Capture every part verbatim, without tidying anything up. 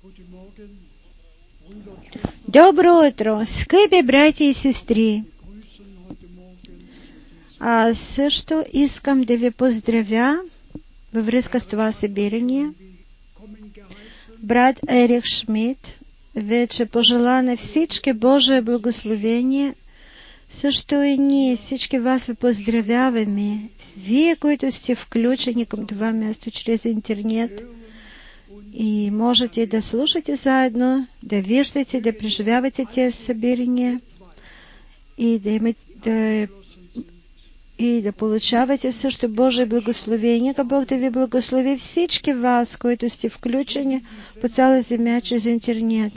Доброе утро, скъпи братя и сестри! Аз също искам да ви поздравя във връзка с това събиране. Брат Ерих Шмидт вече пожела на всички Божие благословение. Също и ние всички вас ви поздравяваме. Вие, които сте включени към това място чрез интернет и можете да слушате заедно, да виждате, да преживявате тези събирания и да имате да и да получавате също Божие благословение. Нека Бог да ви благослови всички вас, които сте включени по цяла земя чрез интернет.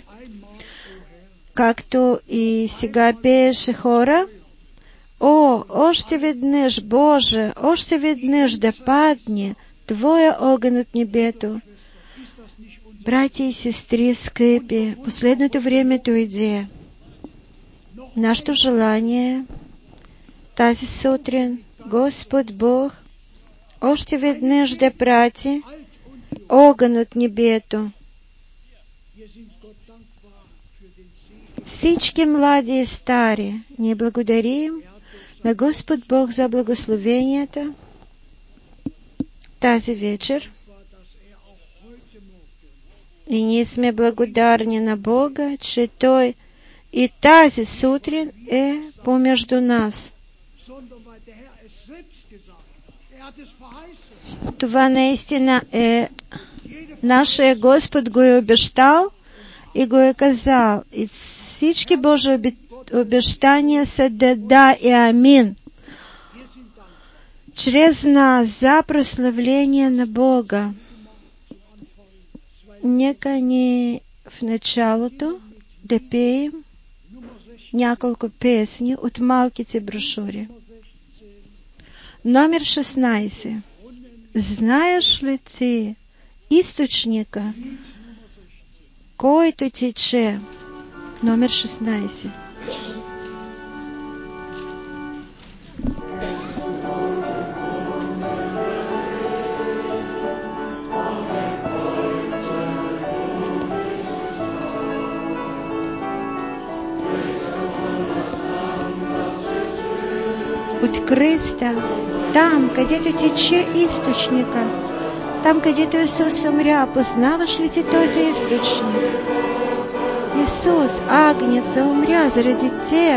Както и сега пееше хора: О, още веднъж, Боже, още веднъж да падне Твоя огън от небето. Братя и сестри, скъпи, последното време дойде. Нашето желание тази сутрин Господ Бог още веднъж да прати огън от небето. Всички млади и стари, ние благодарим на Господ Бог за благословенията тази вечер. И ние сме благодарни на Бога, че Той и тази сутрин е помежду нас. Това наистина е нашия Господ го е обещал и го е казал. И всички Божии обещания са да, да и амин. Чрез нас за прославление на Бога. Нека ни в началото да пеем няколко песни от малките брошури. Номер шестнайсет. Знаеш ли ти източника, който тече? Номер шестнайсет. От кръста, там, където тече източника, там, където Исус умря, познаваш ли ти този източник? Исус, Агнеца, умря заради теб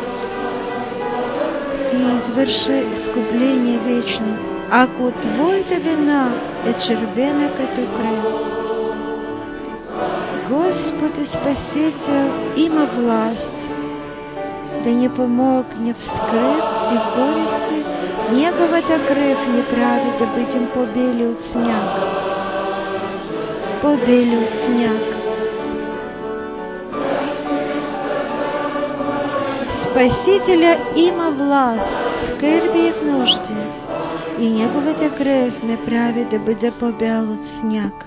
и извърши изкупление вечно. Ако твоята вина е червена като кръв, Господ и Спасител има власт да ни помогне в скръб и в горести. Неговата кръв ни прави да бъдем по-бели от сняг. По-бели от сняг. Спасителя има власт в скърби и в нужди, и неговата кръв ме прави да бъда по-бял от сняг.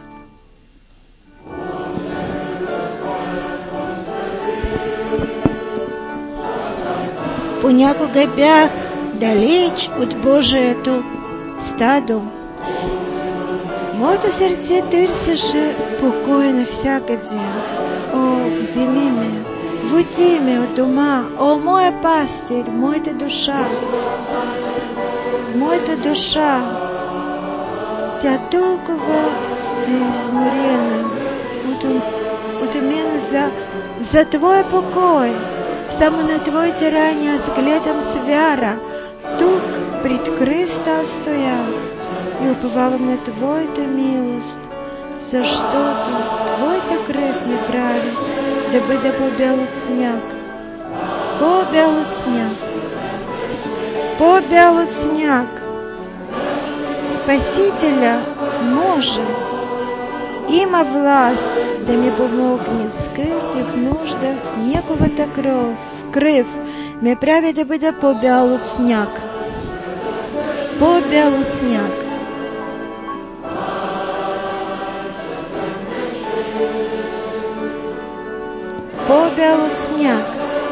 Понякога бях далеч от Божието стадо. Моето сърце търсеше покой навсякъде. О, вземи ме, води ме от дома, о, моя пастир, моята душа. Моята душа, тя толкова е изморена, утомена за, за Твоя покой. Само на Твоите рани аз гледам с вяра. Тук пред кръста аз стоя и уповавам на Твоята милост, защото Твоята кръв ми прави да бъда по-бял от сняг. По-бял от сняг. По-бял от сняг. Спасителя може, има власт да ми помогне в скърб и в нужда. Неговата кръв, кръв ме прави да бъда по-бял от сняг. По-бял от сняг. По-бял от сняг.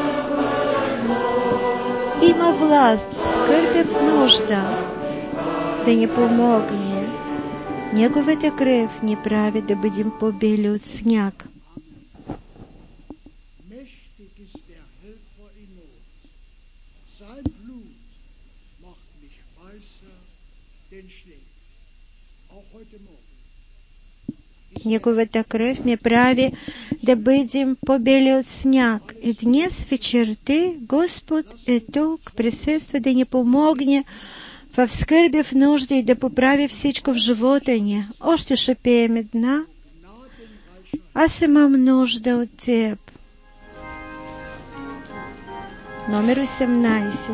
Има власт в скърб и в нужда да ни помогне. Неговата кръв ни прави да бъдем по-бели от сняг. Неговата кръв ме прави да бъдем по-бели от сняг. И днес вечерта Господ е тук, присъства да ни помогне в скърби, в нужди и да поправи всичко в живота ни. Още ще пеем една. Аз имам нужда от Теб. Номер осемнайсет.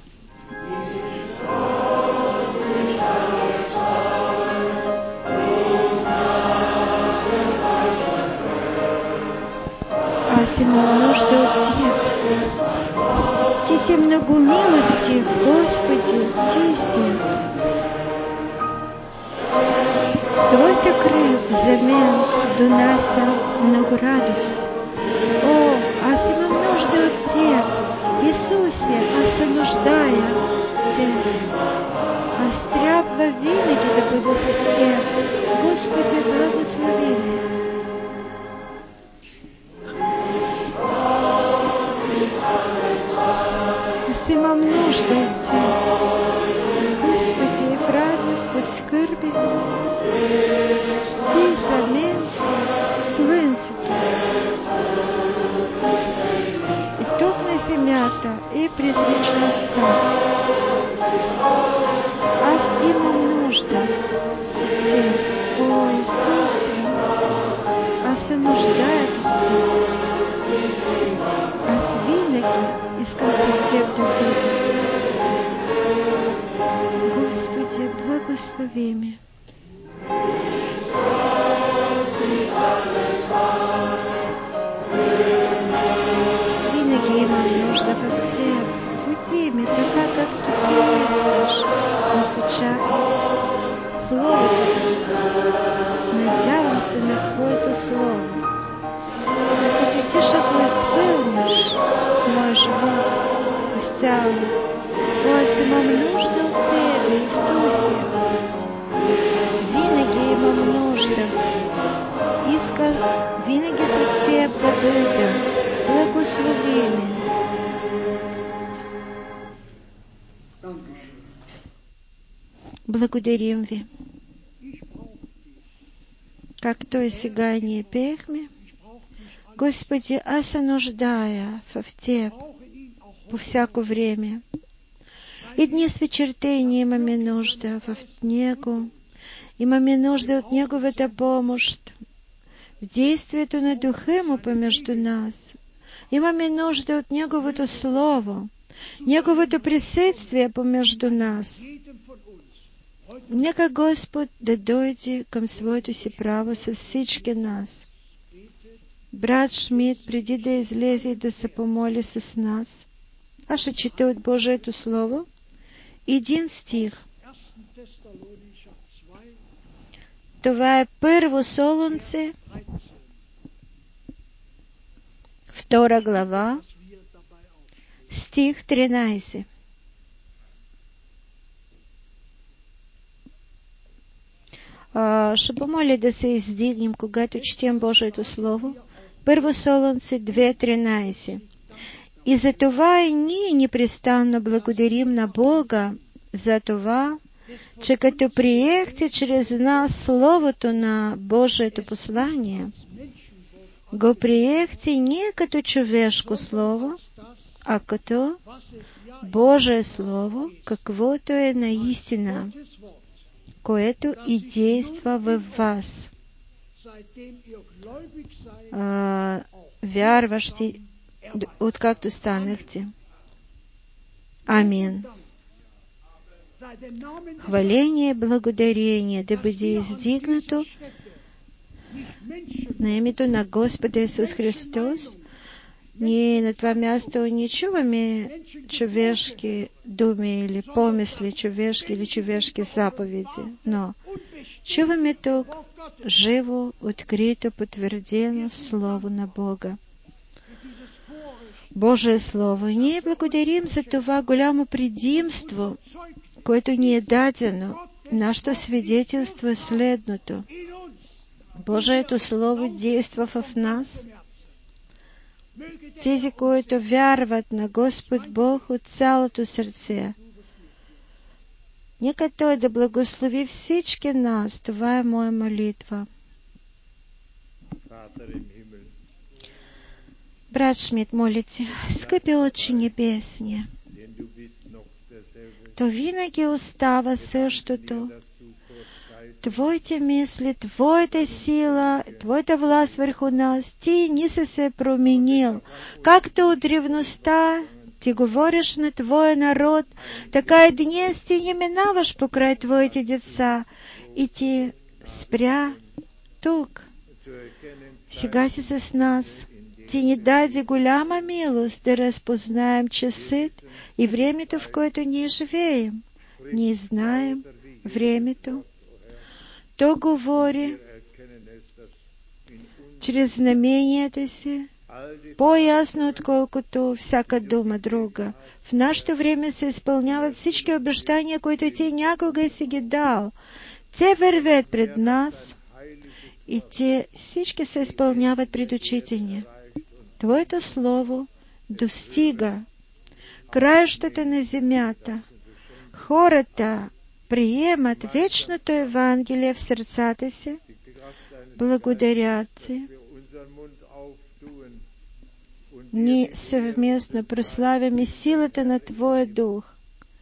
Аз имам нужда от Теб. Ти си много милостив, Господи, Ти си. Твоята кръв за мен донася много радост. О, аз имам нужда от Теб. Исусе, аз се нуждая в Теб. Аз трябва винаги да бъда с Теб. Господи, благослови ме. Аз имам нужда от Теб. Господи, в радост и в скърби. Ти за мен си слънцето. И тук на земята, и през вечността. Аз имам нужда в Теб. О, Исусе, аз се нуждая в Теб. Аз винаги искам с Теб да бъда. Господи, благослови ме. Винаги имам нужда в Теб. Води ме така, както Ти искаш. Аз очаквам Словото Ти. Надявам се на Твоето Слово. Докато Ти ще го изпълниш в моя живот изцяло. О, аз имам нужда от Тебе, Исусе. Винаги имам нужда. Искам винаги с Теб да бъда. Благослови ме. Благодарим Ви. Както и сега ние пеехме, Господи, аз се нуждая в Теб по всяко време. И днес вечерта ние имаме нужда в Него. Имаме нужда от Неговата помощ в действието на Духа Му помежду нас. Имаме нужда от Неговото Слово, Неговото присъствие помежду нас. Нека Господ да дойде към своето си право с всички нас. Брат Шмидт, преди да излезе и да се помоли с нас, аз ще чета от Божието Слово един стих. Това е Първо Солунце, втора глава, стих тринайсет. А, ще помоля да се издигнем, когато четем Божието Слово. Първо Солунце две тринайсет. И за това и ние непрестанно благодарим на Бога за това, че като приехте чрез нас Словото на Божието послание, го приехте не като човешко Слово, а като Божие Слово, каквото е наистина, което и действа във вас, а, вярващи, откакто станахте. Амин. Хваление и благодарение да бъде издигнато на името на Господа Исус Христос. Ние на това място не чуваме човешки думи или помисли, човешки или човешки заповеди, но чуваме тук живо, открито, потвърдено Слово на Бога. Божие Слово. Ние благодарим за това голямо предимство, което ни е дадено Нашето свидетелство е следното. Божието Слово действа в нас. Тези, които вярват на Господ Бог от цялото сърце. Нека Той да благослови всички нас. Това е моя молитва. Брат Шмидт молите, скъпи Отче Небесния, то винаги остава същото. Твоите мисли, Твоята сила, Твоята власт върху нас, Ти не си се променил. Както от древността Ти говориш на Твоя народ, така и днес Ти не минаваш покрай Твоите деца. И Ти спря тук. Сега си с нас. Ти ни даде голяма милост да разпознаем часът и времето, в което ние живеем. Ние знаем времето. То говори чрез знаменията си, по-ясно, отколкото всяка дума друга. В нашето време се изпълняват всички обещания, които Ти някога си ги дал. Те вървят пред нас и те всички се изпълняват пред очите ни. Твоето Слово достига краищата на земята. Хората приемат вечното Евангелие в сърцата си, благодарят Ти. Ние съвместно прославяме силата на Твоя Дух.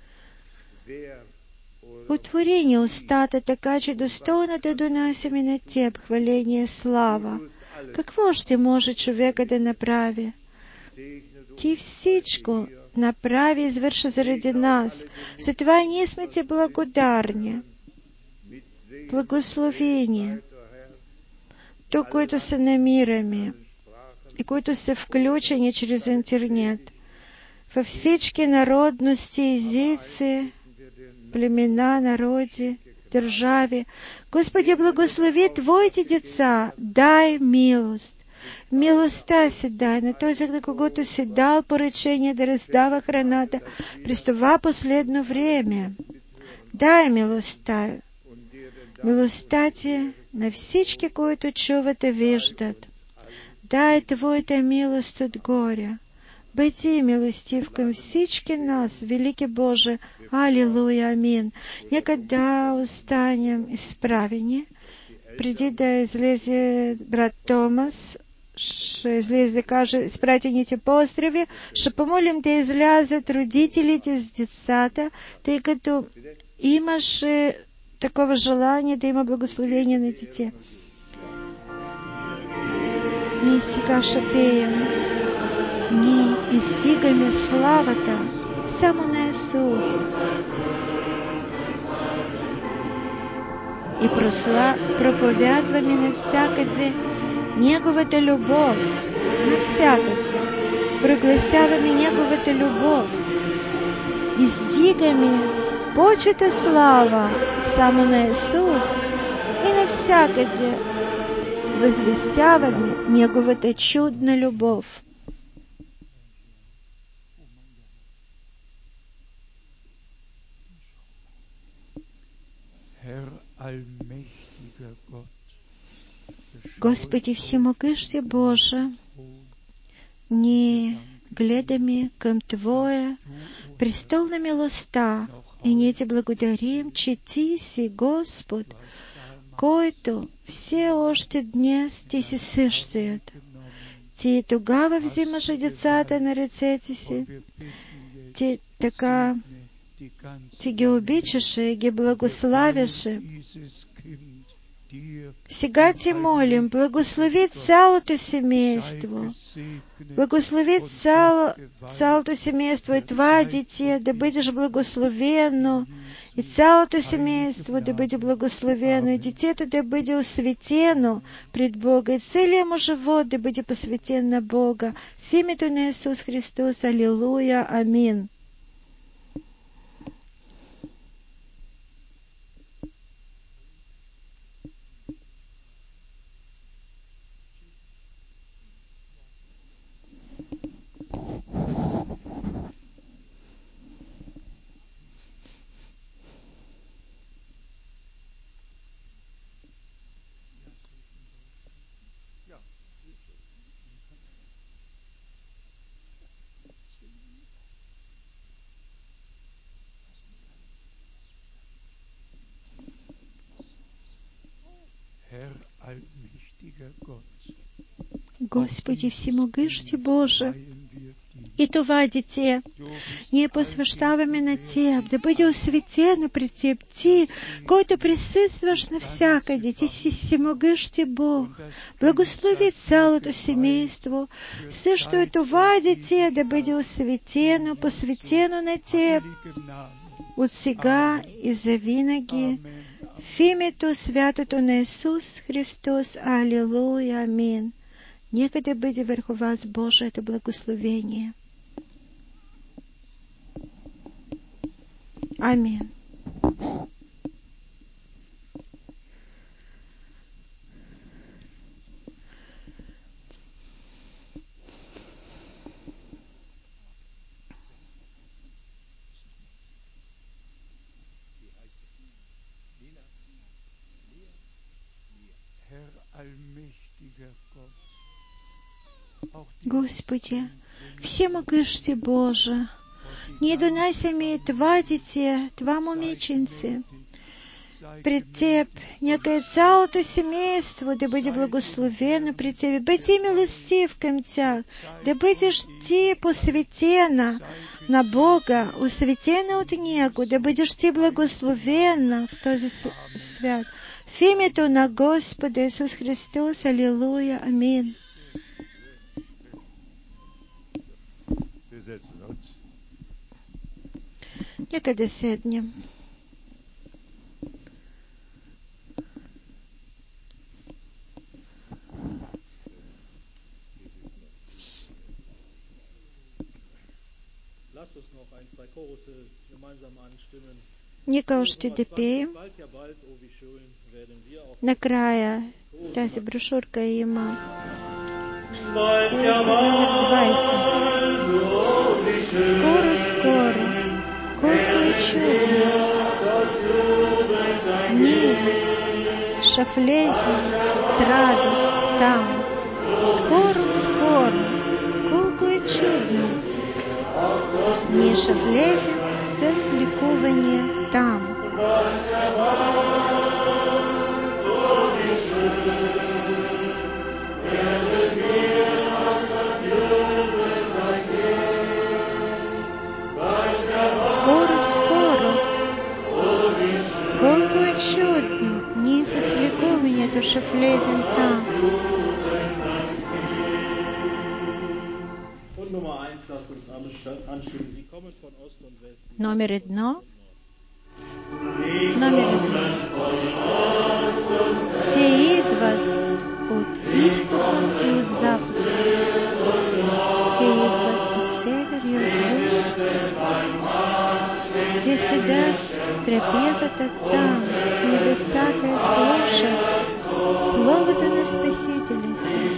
Отвори ни устата, така че достойно да донасяме на Теб хваление и слава. Какво ще може човека да направи? Ти всичко направи и извърши заради нас. Затова ние сме Ти благодарни. Благословени. То, които се намираме и които са включени чрез интернет, във всички народности, езици, племена, народи, държави. Господи, благослови Твоите деца, дай милост. Милостта си дай на този, на когото си дал поръчение да раздава храната през това последно време. Дай милостта. Милостта Ти на всички, които чуват и виждат. Дай Твоята милост отгоре. Бъди милостив към всички нас, велики Боже. Алилуя, амин. Нека да останем изправени. Преди да излезе брат Томас, ще излезе да каже изпратените поздрави, ще помолим да излязат родителите с децата, тъй като имаше такова желание да има благословение на дете. Ние сега ще пеем. Ние издигаме славата само на Исус и просла, проповядваме навсякъде Неговата любов, навсякъде. Прогласяваме Неговата любов. Издигаме почет и слава само на Исус и навсякъде възвестяваме Неговата чудна любов. Господи всемогъщи Боже, ние гледаме към Твоя престол на милостта и ние Ти благодарим, че Ти си Господ, който все още днес Ти си същият. Ти тогава взимаш децата на ръцете си. Ти така Ти ги обичаше и ги благославяше. Сега Ти молим, благослови цялото семейство. Благослови цяло, цялото семейство и това дете да бъдеш благословено, и цялото семейство да бъде благословено, и детето да бъде осветено пред Бога, и целият му живот да бъде посветен на Бога. В името на Исус Христос, алилуя, амин. Господи всемогъщи Боже, и това дете, ние посвещаваме на Теб, да бъде осветено пред Теб, Ти, който присъстваш навсякъде, Ти си всемогъщи Бог. Благослови цялото семейство, също и това дете да бъде осветено, посветено на Теб, от сега и завинаги. В името святото на Исус Христос. Алилуя. Амин. Нека да бъде върху вас Божието благословение. Амин. Господи, всемогъщи Боже, ние донасяме това дете, това момиченце пред Теб. Нека и цялото семейство да бъде благословено пред Тебе. Бъди милостив към тях, да бъдеш Ти посветена на Бога, осветена от Него, да бъдеш Ти благословена в този свят. В името на Господа Исус Христос. Алилуя. Амин. Нека да седнем. Нека още да пеем. Накрая тази брошурка има песен номер двайсет. Скоро, скоро, колко е чудно, ние ще влезем с радост там. Скоро, скоро, колко е чудно, ние ще влезем с ликуване там. Скоро, скоро, колко е чудно, ние с ликуването ще влезем там. Номер едно. Номер едно. Те идват от изтока и от запада. Те идват от север и от юг. Те седят в трапезата там, в небесата, и слушат Словото на Спасителя си.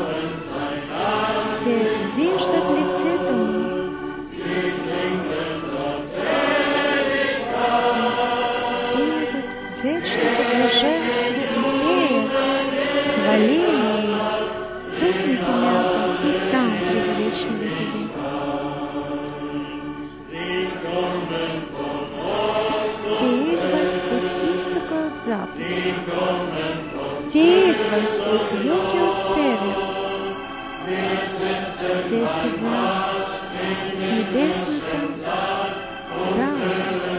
Те виждат лицето му. Вечното блаженство и пеят хваление тук на земята и там през вечни векове. Те идват от изтока, от запада. Те идват от юг и от север. Те седят в небесната зала,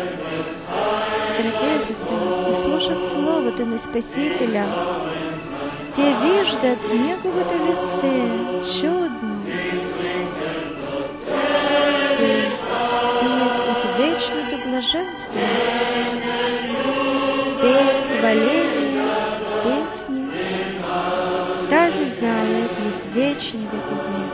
трапезата, и слушат Словото на Спасителя. Те виждат Неговото лице, чудно. Те пеят от вечното блаженство, пеят хваление, песни в тази зала през вечни векове.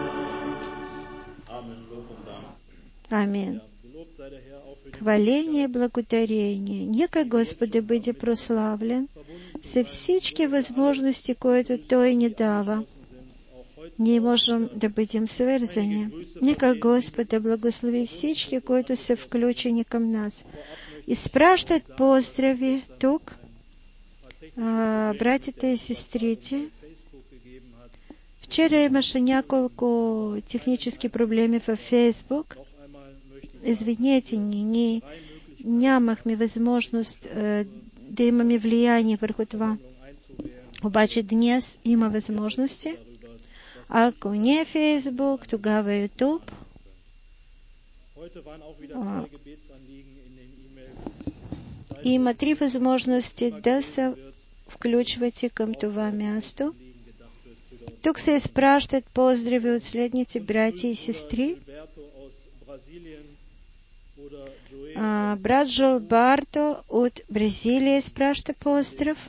Амин. Хваление, благодарение. Нека Господи бъде прославлен за всички възможности, които Той ни дава. Ние можем да бъдем свързани. Нека Господ да благослови всички, които са включени към нас. Изпращат поздрави тук, а, братите и сестрите, Вчера имаше няколко технически проблеми във Фейсбук. Извинете ни, ние нямахме възможност е, да имаме влияние върху това. Обаче днес има възможности. Ако не е Фейсбук, тогава Ютуб. Има три възможности да се включвате към това място. Тук се изпращат поздрави от следните братя и сестри. А, брат Жолбарто от Бразилия изпраща поздрав.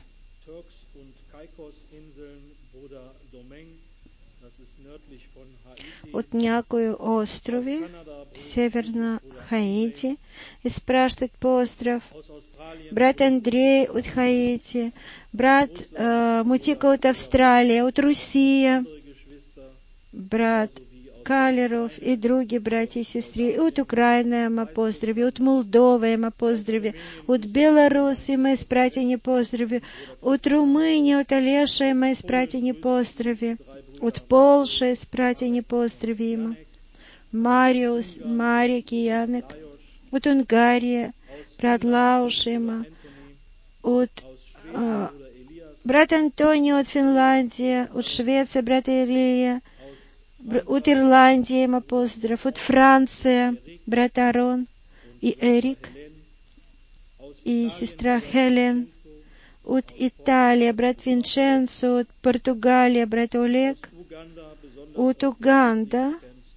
От някои острови в северна Хаити изпращат поздрав. Брат Андрей от Хаити, брат а, Мутика от Австралия, от Русия, брат Калеров и други братья и сестри. От Украины има поздрави, от Молдовы има поздрави, от Беларуси има изпратени поздрави, от Румынии, от Олеша има изпратени поздрави, от Полши изпратени поздрави има. Мариус, Марик и Янек, от Унгарии, брат Лауш има, от а, брат Антонио от Финляндии, от Швеции брат Ирия, от Ирландии има поздрав, от Франции брат Арон и Ерик и сестра Хелен, от Италии брат Винченцо, от Португалии брат Олег, от Уганда,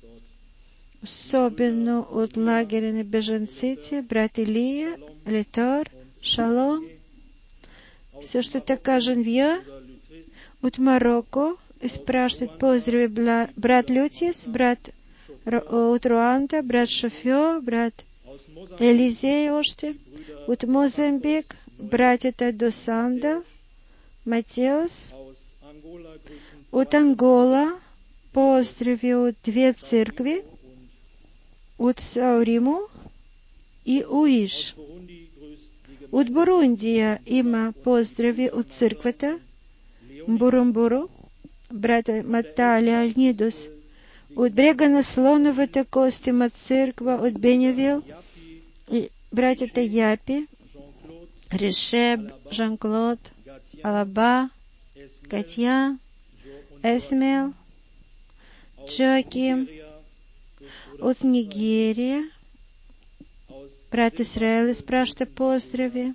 особено от лагеря на бежанците, брат Илия, Литор, Шалом, също така Женвия, от Марокко изпращат поздрави брат Лютис, брат от Руанда, брат Шофьо, брат Елизей още, от Мозамбик, братята Досанда, Матеос, от Ангола, поздрави от две църкви, от Сауримо и Уиш. От Бурундия има поздрави от църквата Бурумбуру, брата Мата Леонидус. От брега на Слоновата кост има църква от Беневил и братята Япи, Решеб, Жан-Клод, Алаба, Катя, Есмел, Чоаким. От Нигерия брат Исраел изпраща поздрави.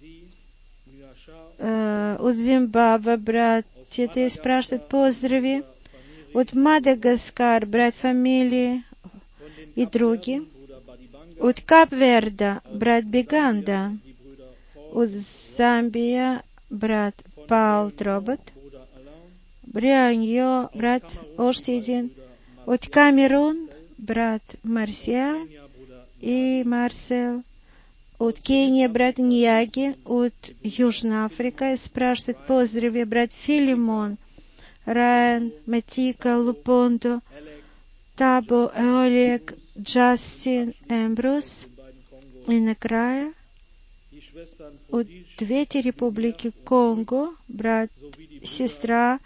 От Зимбабве братята изпращат поздрави. От Мадагаскар брат фамилии и други. От Кап-Верда брат Биганда. От Замбия брат Паул Тробот. Брианьо брат още един. От Камерун брат Марсия и Марсел. От Кения брат Нияги. От Южна Африка изпращат поздрави брат Филимон, Райан, Матика, Лупондо, Табо, Олег, Джастин, Ембрус. И накрая от двете републики Конго брат, сестра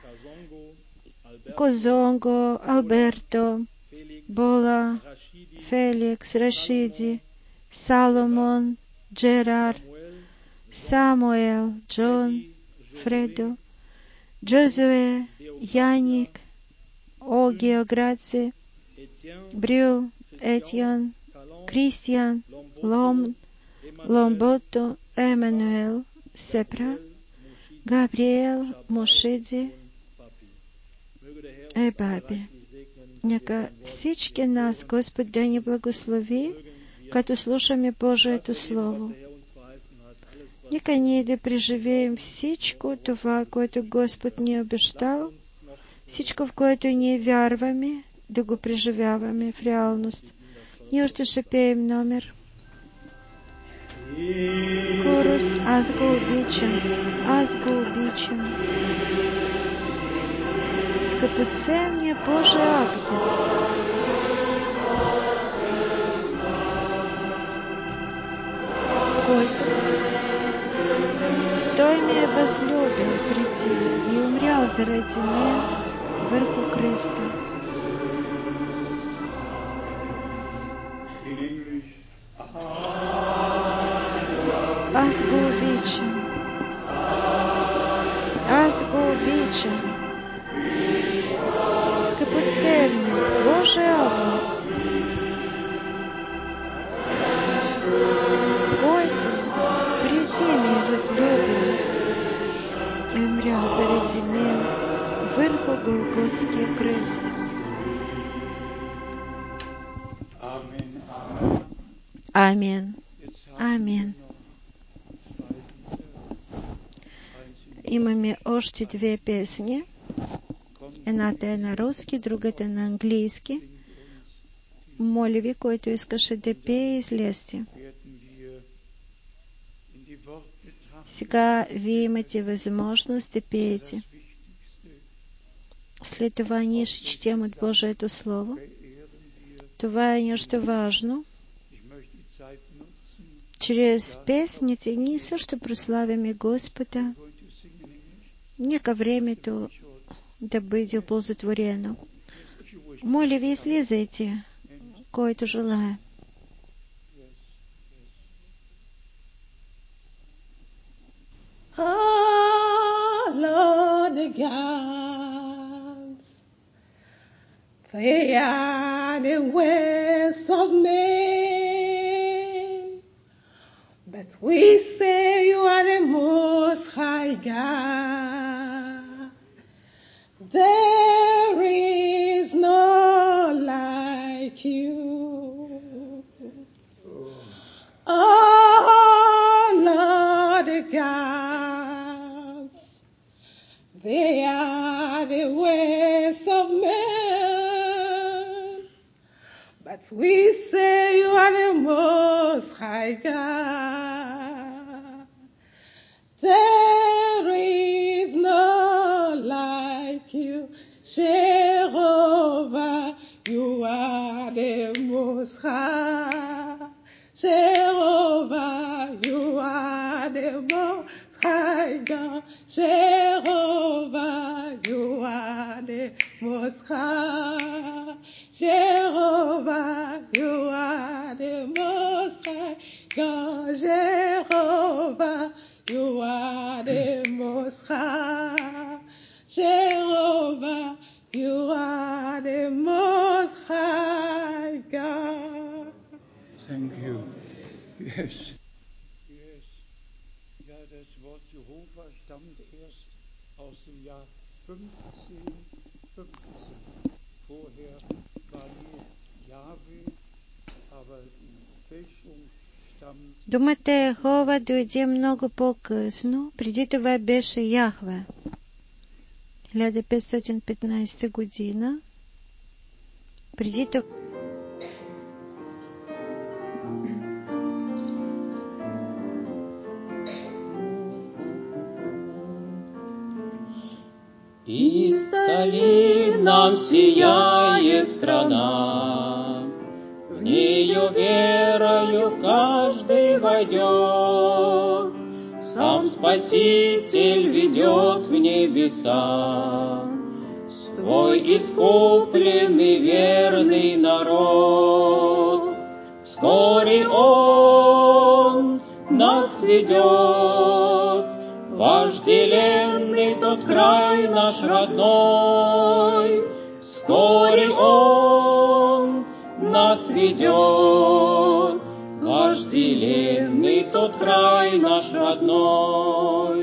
Козонго, Алберто, Бола, Феликс, Рашиди, Саломон, Джерар, Самуел, Джон, Фредо, Джозуе, Яник, Огио, Граци, Брюл, Етьян, Кристиан, Лом, Ломбото, Емануел, Сепра, Габриел, Мошиди, Ебаби. Нека всички нас Господ да ни благослови, като слушаме Божието Слово. Нека ние да преживеем всичко това, което Господ ни е обещал, всичко, в което ние вярваме, да го преживяваме в реалност. Ние още ще пеем номер. Хорус, аз го обичам, аз го обичам. Скъпоценния Божий Агнец, който Той ме е възлюбил преди и умрял заради мен Христа. Аз го обичам. Аз го обичам. Скъпоценни Божий Агнец, който преди ме възлюбил и умрял заради мен върху Голготския кръст. Амин. Амин. Имаме още две песни. Едната е на руски, другата е на английски. Моля ви, който искаше да пее, излезте. Сега вие имате възможност да пеете. След това ние ще четем от Божието Слово. Това е нещо важно. Чрез песните ние също прославяме Господа. Нека времето да бъде оползотворено. Моля ви, излизайте, който желая. All of the gods, they are the ways of men, but we say you are the most high God. There is no like you. All of the gods, they are the ways of men, but we say you are the most high God. There is no like you, Jehovah, you are the most high. Jehovah, you are the most high God. Jehovah, you are the most high. Jehovah, you are the most high God. Jehovah, you are the most high. Jehovah, you are the most high God. Thank you. Yes. Yes. Ja, das Wort Jehova stammt erst aus dem Jahr fünfzehn fünfzehn. Vorher war nur Jahwe, aber die Fälschung stammt. Думата Йехова дойде много по-късно. Преди това беше Яхве. хиляда петстотин и петнадесета година. Преди това Издали нам сияет страна, в нею верою каждый войдет, сам Спаситель ведет в небеса свой искупленный верный народ. Вскоре Он нас ведет, вожделенный тот край наш родной. Вскоре Он нас ведет, вожделенный тот край наш родной.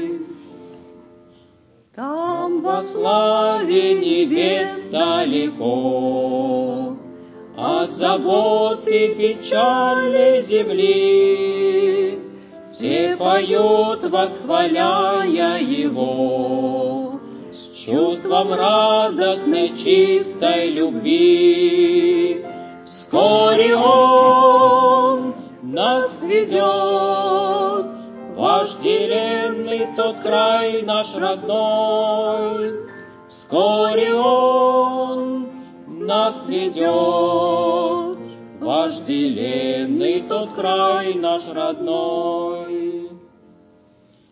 Там во славе небес далеко от заботы печали земли все поют, восхваляя Его, с чувством радостной чистой любви. Вскоре Он нас ведет, вожделенный тот край наш родной. Вскоре Он нас ведет, вожделенный тот край наш родной.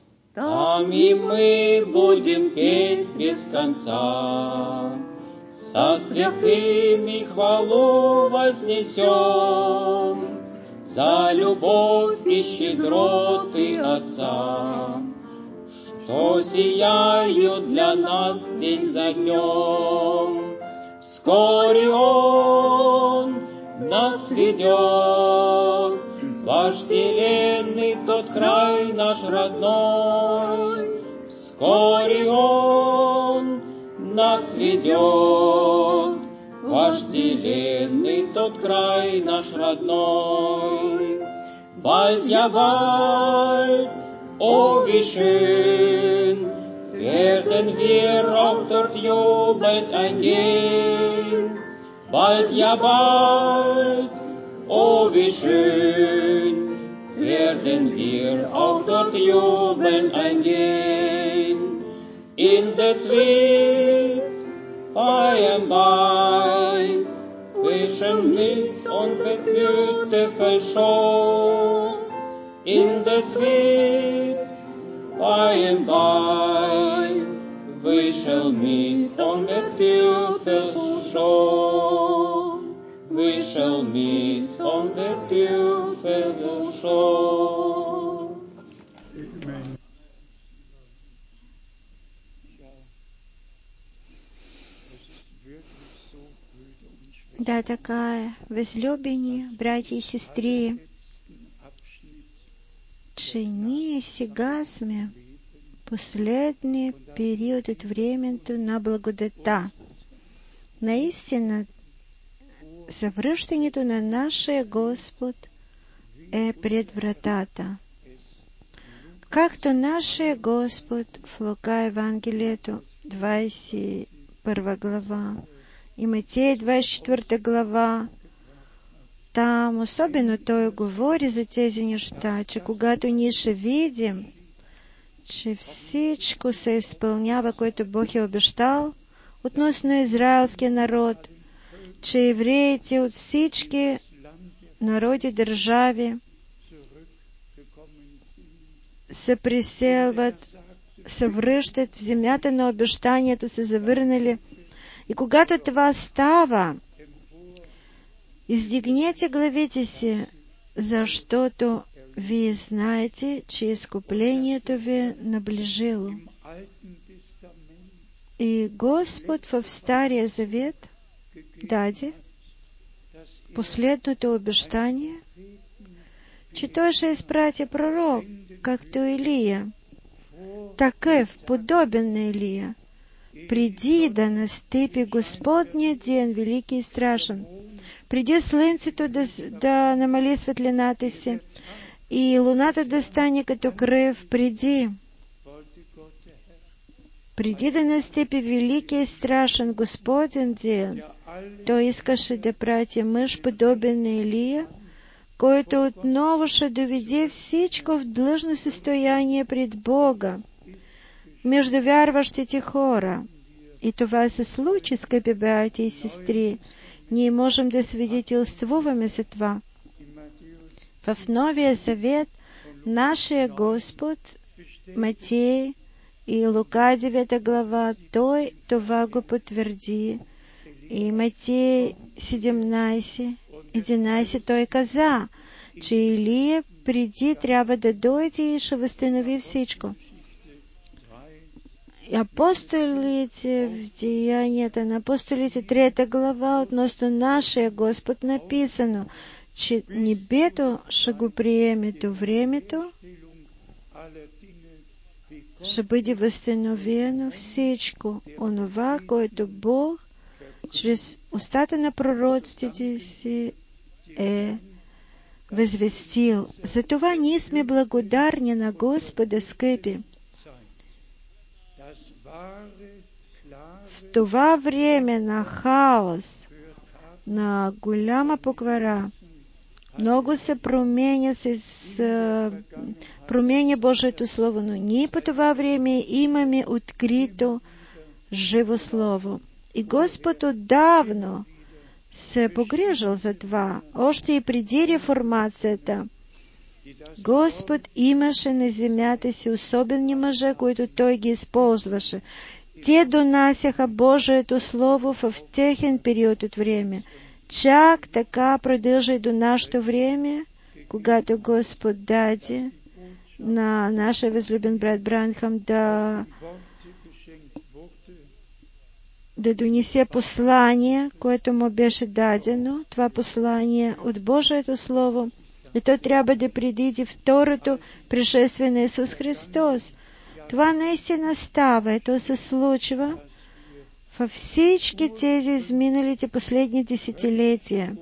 Там и мы будем петь без конца со святыми хвалу вознесем за любовь и щедроты Отца, что сияют для нас день за днем. Вскоре Он нас ведет, вожделенный тот край наш родной. Вскоре Он нас ведет, вожделенный тот край наш родной. Bald, ja bald, o wie schön, werden wir auch dort jubelnd eingehen. Bald, ja bald, o wie schön, werden wir auch dort jubelnd eingehen. In the sweet by and by, zwischen Licht und beautiful show. In the sweet by and by, we shall meet on the beautiful shore. We shall meet on the beautiful shore. Amen. Да, такая, возлюблені, браті і сестри, че ние сега сме последний период от времето на благодата. Наистина, завръщането на нашия Господ е пред вратата. Както нашия Господ в Лука Евангелието двадесет и първа глава и Матея двадесет и четвърта глава, там особено той говори за тези неща, че когато ние ще видим, че всичко се изпълнява, което Бог е обещал относно израелския народ, че евреите от всички народи, държави се преселват, се връщат в земята на обещанието, се завърнали. И когато това става, издигнете главите си, защото вие знаете, че изкуплението ви е наближило. И Господ в Стария Завет даде последното обещание, че Той ще изпрати пророк, както Илия, такъв, подобен на Илия, преди да настъпи Господния ден, велики и страшен, преди слънцето да, да намали светлината си и луната да стане като кръв, преди, преди да настъпи велики и страшен Господен ден, Той искаше да прати мъж, подобен на Илия, който отново ще доведе всичко в длъжно състояние пред Бога, между вярващите хора. И това се случи, скъпи братя и сестри. Ние можем да свидетелствуваме за това. В Новия Завет нашия Господ, Матей и Лука девета глава, Той това го потвърди. И Матей седемнадесет единадесет Той каза, че Илия преди трябва да дойде и ще възстанови всичко. Апостолите в Деянията на апостолите трета глава относно нашия Господ написано, че небето ще го приеме до времето, ще бъде възстановено всичко, онова, което Бог чрез устата на пророците си е възвестил. Затова ние сме благодарни на Господа, скъпи. В това време на хаос, на голяма поквара, много се променя, се с, променя Божието Слово, но ние по това време имаме открито живо Слово. И Господ отдавно се е погрижил за това, още и преди реформацията. Господ имаше на земята си особени мъже, които Той ги използваше. те донасяха Божието Слово в техен период от време. Чак така продължи до нашето време, когато Господ даде на нашия възлюбен брат Бранхам да, да донесе послание, което му беше дадено, това послание от Божието Слово, и то трябва да предиде второто пришествие на Исус Христос. Това наистина става и то се случва във всички тези изминалите последни десетилетия.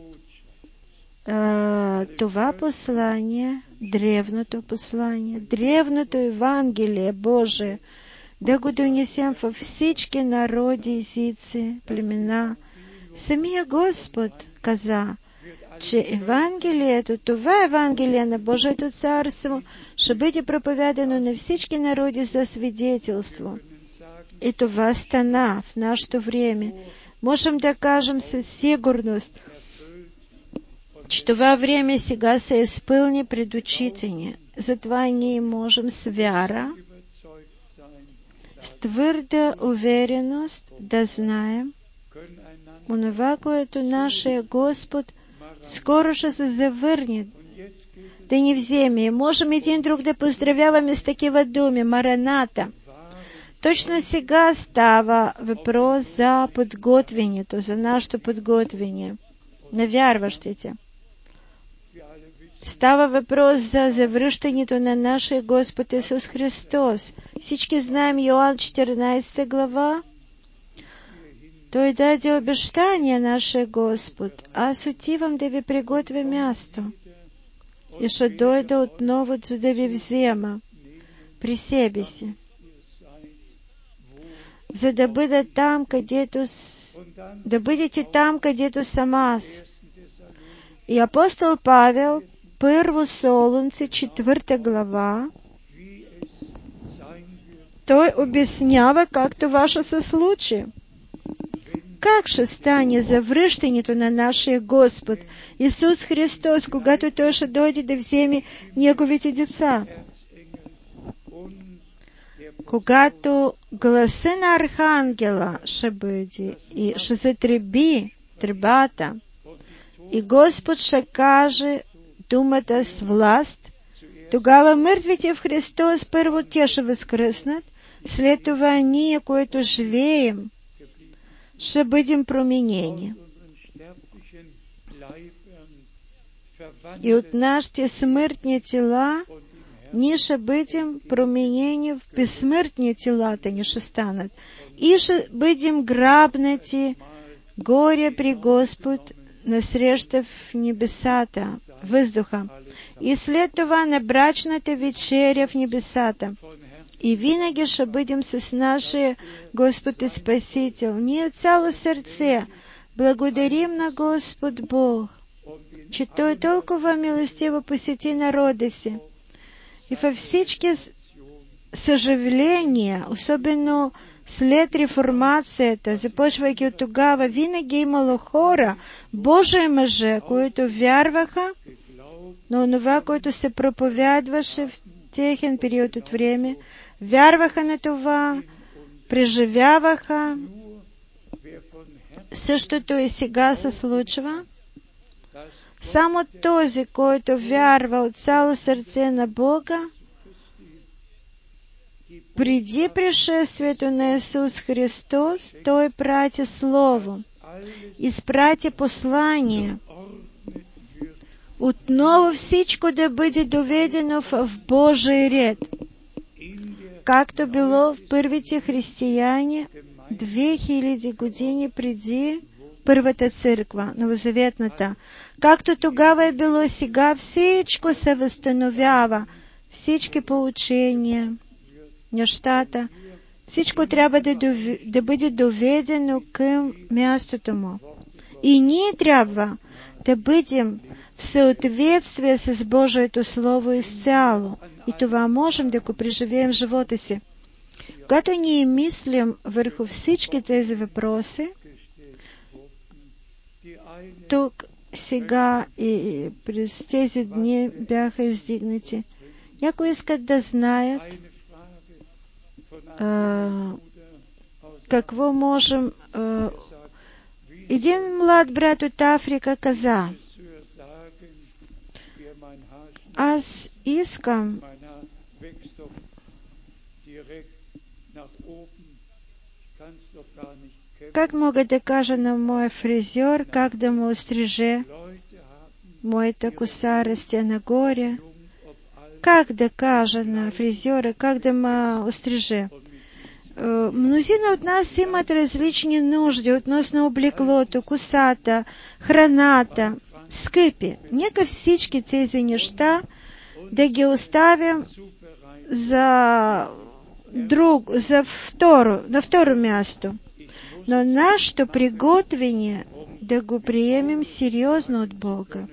А, това послание, древното послание, древното Евангелие Божие, да го донесем във всички народи, езици, племена. Самия Господ каза, че Евангелието, това Евангелие на Божието царство, ще бъде проповядано на всички народи за свидетелство. И това стана в нашето време. Можем да кажем със сигурност, че това време сега се изпълни пред очите ни. Затова ние можем с вяра, с твърда увереност да знаем онова, което нашия Господ скоро ще се завърне, да ни вземе. Можем един друг да поздравяваме с такива думи. Мараната. Точно сега става въпрос за подготвянето, за нашето подготвяне на вярващите. Става въпрос за завръщането на нашия Господ Исус Христос. Всички знаем Йоан четиринадесета глава. Той даде обещание нашия Господ. Аз отивам да ви приготвя място. И ще дойда отново, за да ви взема при себе си, за да бъда там, където да бъдете там, където съм аз. И апостол Павел, първо Солунци, четвърта глава, той обяснява как това ще се случи. Как ще стане завръщането на нашия Господ Исус Христос, когато Той ще дойде да вземе Неговите деца? Когато гласа на Архангела ще бъде и ще затреби тръбата, и Господ ще каже думата с власт, тогава мъртвите в Христос първо те ще възкръснат, след това ние, които живеем, ще бъдем променени. И от нашите смъртни тела ние ще бъдем променени в безсмъртни телата ни ще станат. И ще бъдем грабнати горе при Господ насреща в небесата, въздуха. И след това на брачната вечеря в небесата. И винаги ще бъдем с нашия Господ и Спасител. Ние от цяло сърце благодарим на Господ Бог, че Той толкова милостиво посети народа си. И във всички съжаления, особено след реформацията, започвайки от тогава, винаги имало хора, Божии мъже, които вярваха на онова, което се проповядваше в техен период от време, вярваха на това, преживяваха. Същото и сега се случва. Само този, който вярва от цяло сърце на Бога, преди пришествието на Исус Христос, Той прати Слово, изпрати послание, отново всичко да бъде доведено в Божий ред, както било в първите християни две хиляди години преди първата църква, новозаветната. Както тогава е било, сега всичко се възстановява, всички поучения, нещата, всичко трябва да, дов... да бъде доведено към мястото му. И ние трябва да бъдем в съответствие с Божието Слово изцяло. И това можем да го преживеем в живота си. Когато ние мислим върху всички тези въпроси, тук сега и през тези дни бяха издигнати. Някои искат да знаят а, какво можем... Е, един млад брат от Африка каза: аз искам как мога да кажа на моя фризьор, как да му остриже моята коса расте нагоре, как да кажа на фризьора, как да ме остриже. Мнозина от нас имат различни нужди относно облеклото, косата, храната, скъпи. Нека всички тези неща да ги оставим за друг, за второ, на второ място. Но нашето приготвение да го приемем сериозно от Бога.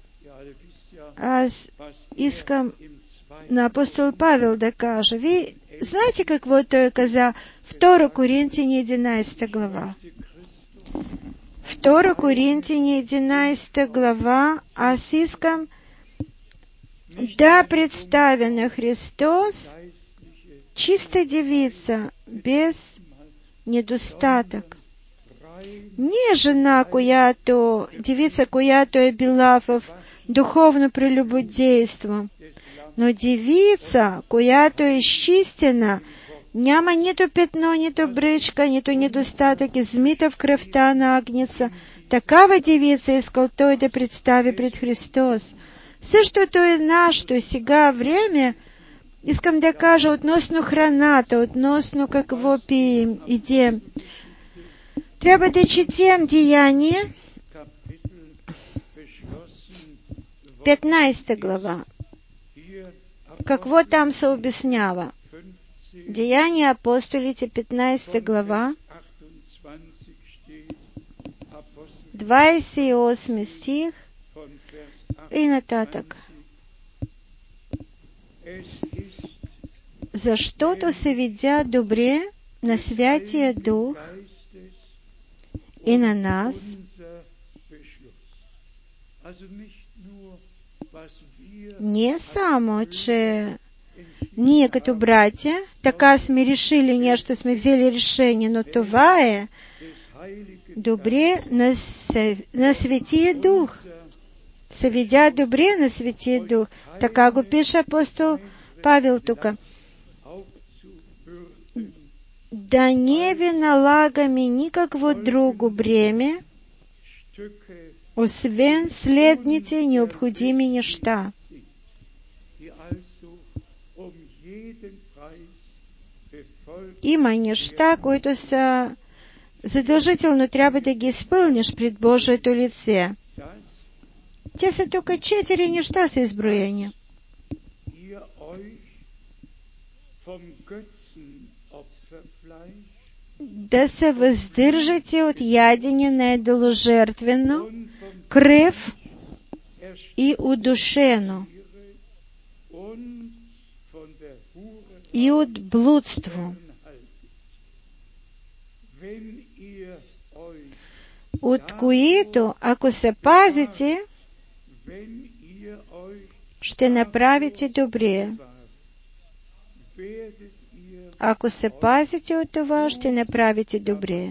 Аз искам на апостол Павел да кажа. Ви знаете какво той каза? Втора Коринтяни единадесета глава. Втора Коринтяни единадесета глава. Аз искам да представя на Христос чиста девица, без недостатък. Не жена, която, девица, която е била в духовно прелюбодейство, но девица, която е изчистена, няма нито петно, нито бричка, нито недостатък, измита в кръвта на агнеца. Такава девица искал той да представи пред Христос. Същото е нашето сега време. Искам да кажа относно храната, относно какво пием, идем. Трябва да четем Деяния, петнадесета глава. Какво там се обяснява? Деяния апостолите, петнадесета глава, двадесет и осми стих и нататък. Защото се видя добре на Святия Дух и на нас, не само, че ние като братя така сме решили нещо, сме взели решение, но това е добре на, на Светия Дух. Се видя добре на Светия Дух. Така го пише апостол Павел тук. Да не ви налагаме никакво друго бреме, освен следните необходими неща. Има неща, които са задължително трябва да ги изпълниш пред Божието лице. Те са тук четири неща са изброени. Да се въздържате от ядене на идоложертвено, кръв и удушено, и от блудство, от които, ако се пазите, ще направите добре. Ако се пазите от това, ще направите добре.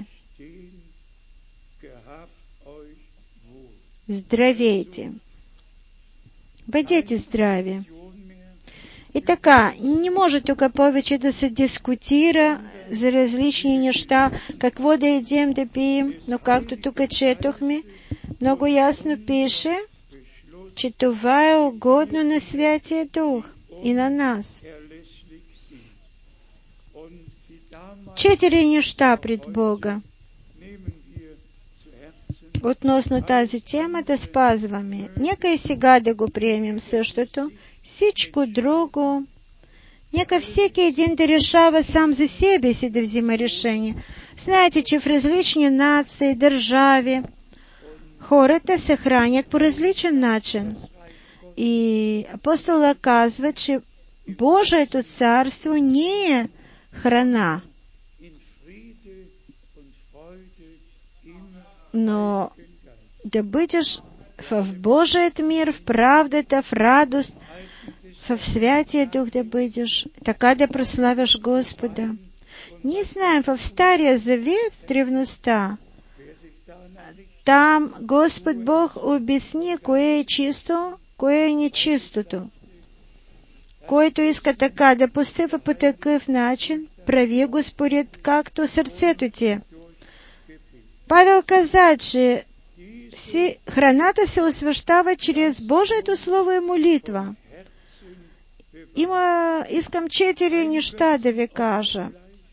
Здравейте! Бъдете здрави! И така, не може тук повече да се дискутира за различни неща, какво да едем, да пием, но както тук четохме, много ясно пише, че това е угодно на Святия Дух и на нас. Четири неща пред Бога. Относно тази тема да спазваме. Нека и сега да го приемем същото. Всичко друго. Нека всеки един да решава сам за себе си да взима решение. Знаете, че в различни нации, държави, хората се хранят по различен начин. И апостола казва, че Божието царство не е храна, но да бъдеш в Божият мир, в правдата, в радост, в Святия Дух да бъдеш, така да прославяш Господа. Не знаем, в Старый Завет, в древността, там Господь Бог обясни, кое е чисто, кое е нечистото. Който иска така да постъпва по такъв начин, прави го според както сърцето ти. Павел каза, че си, храната се освещава чрез Божието Слово и молитва. Има, искам четири неща да ви кажа.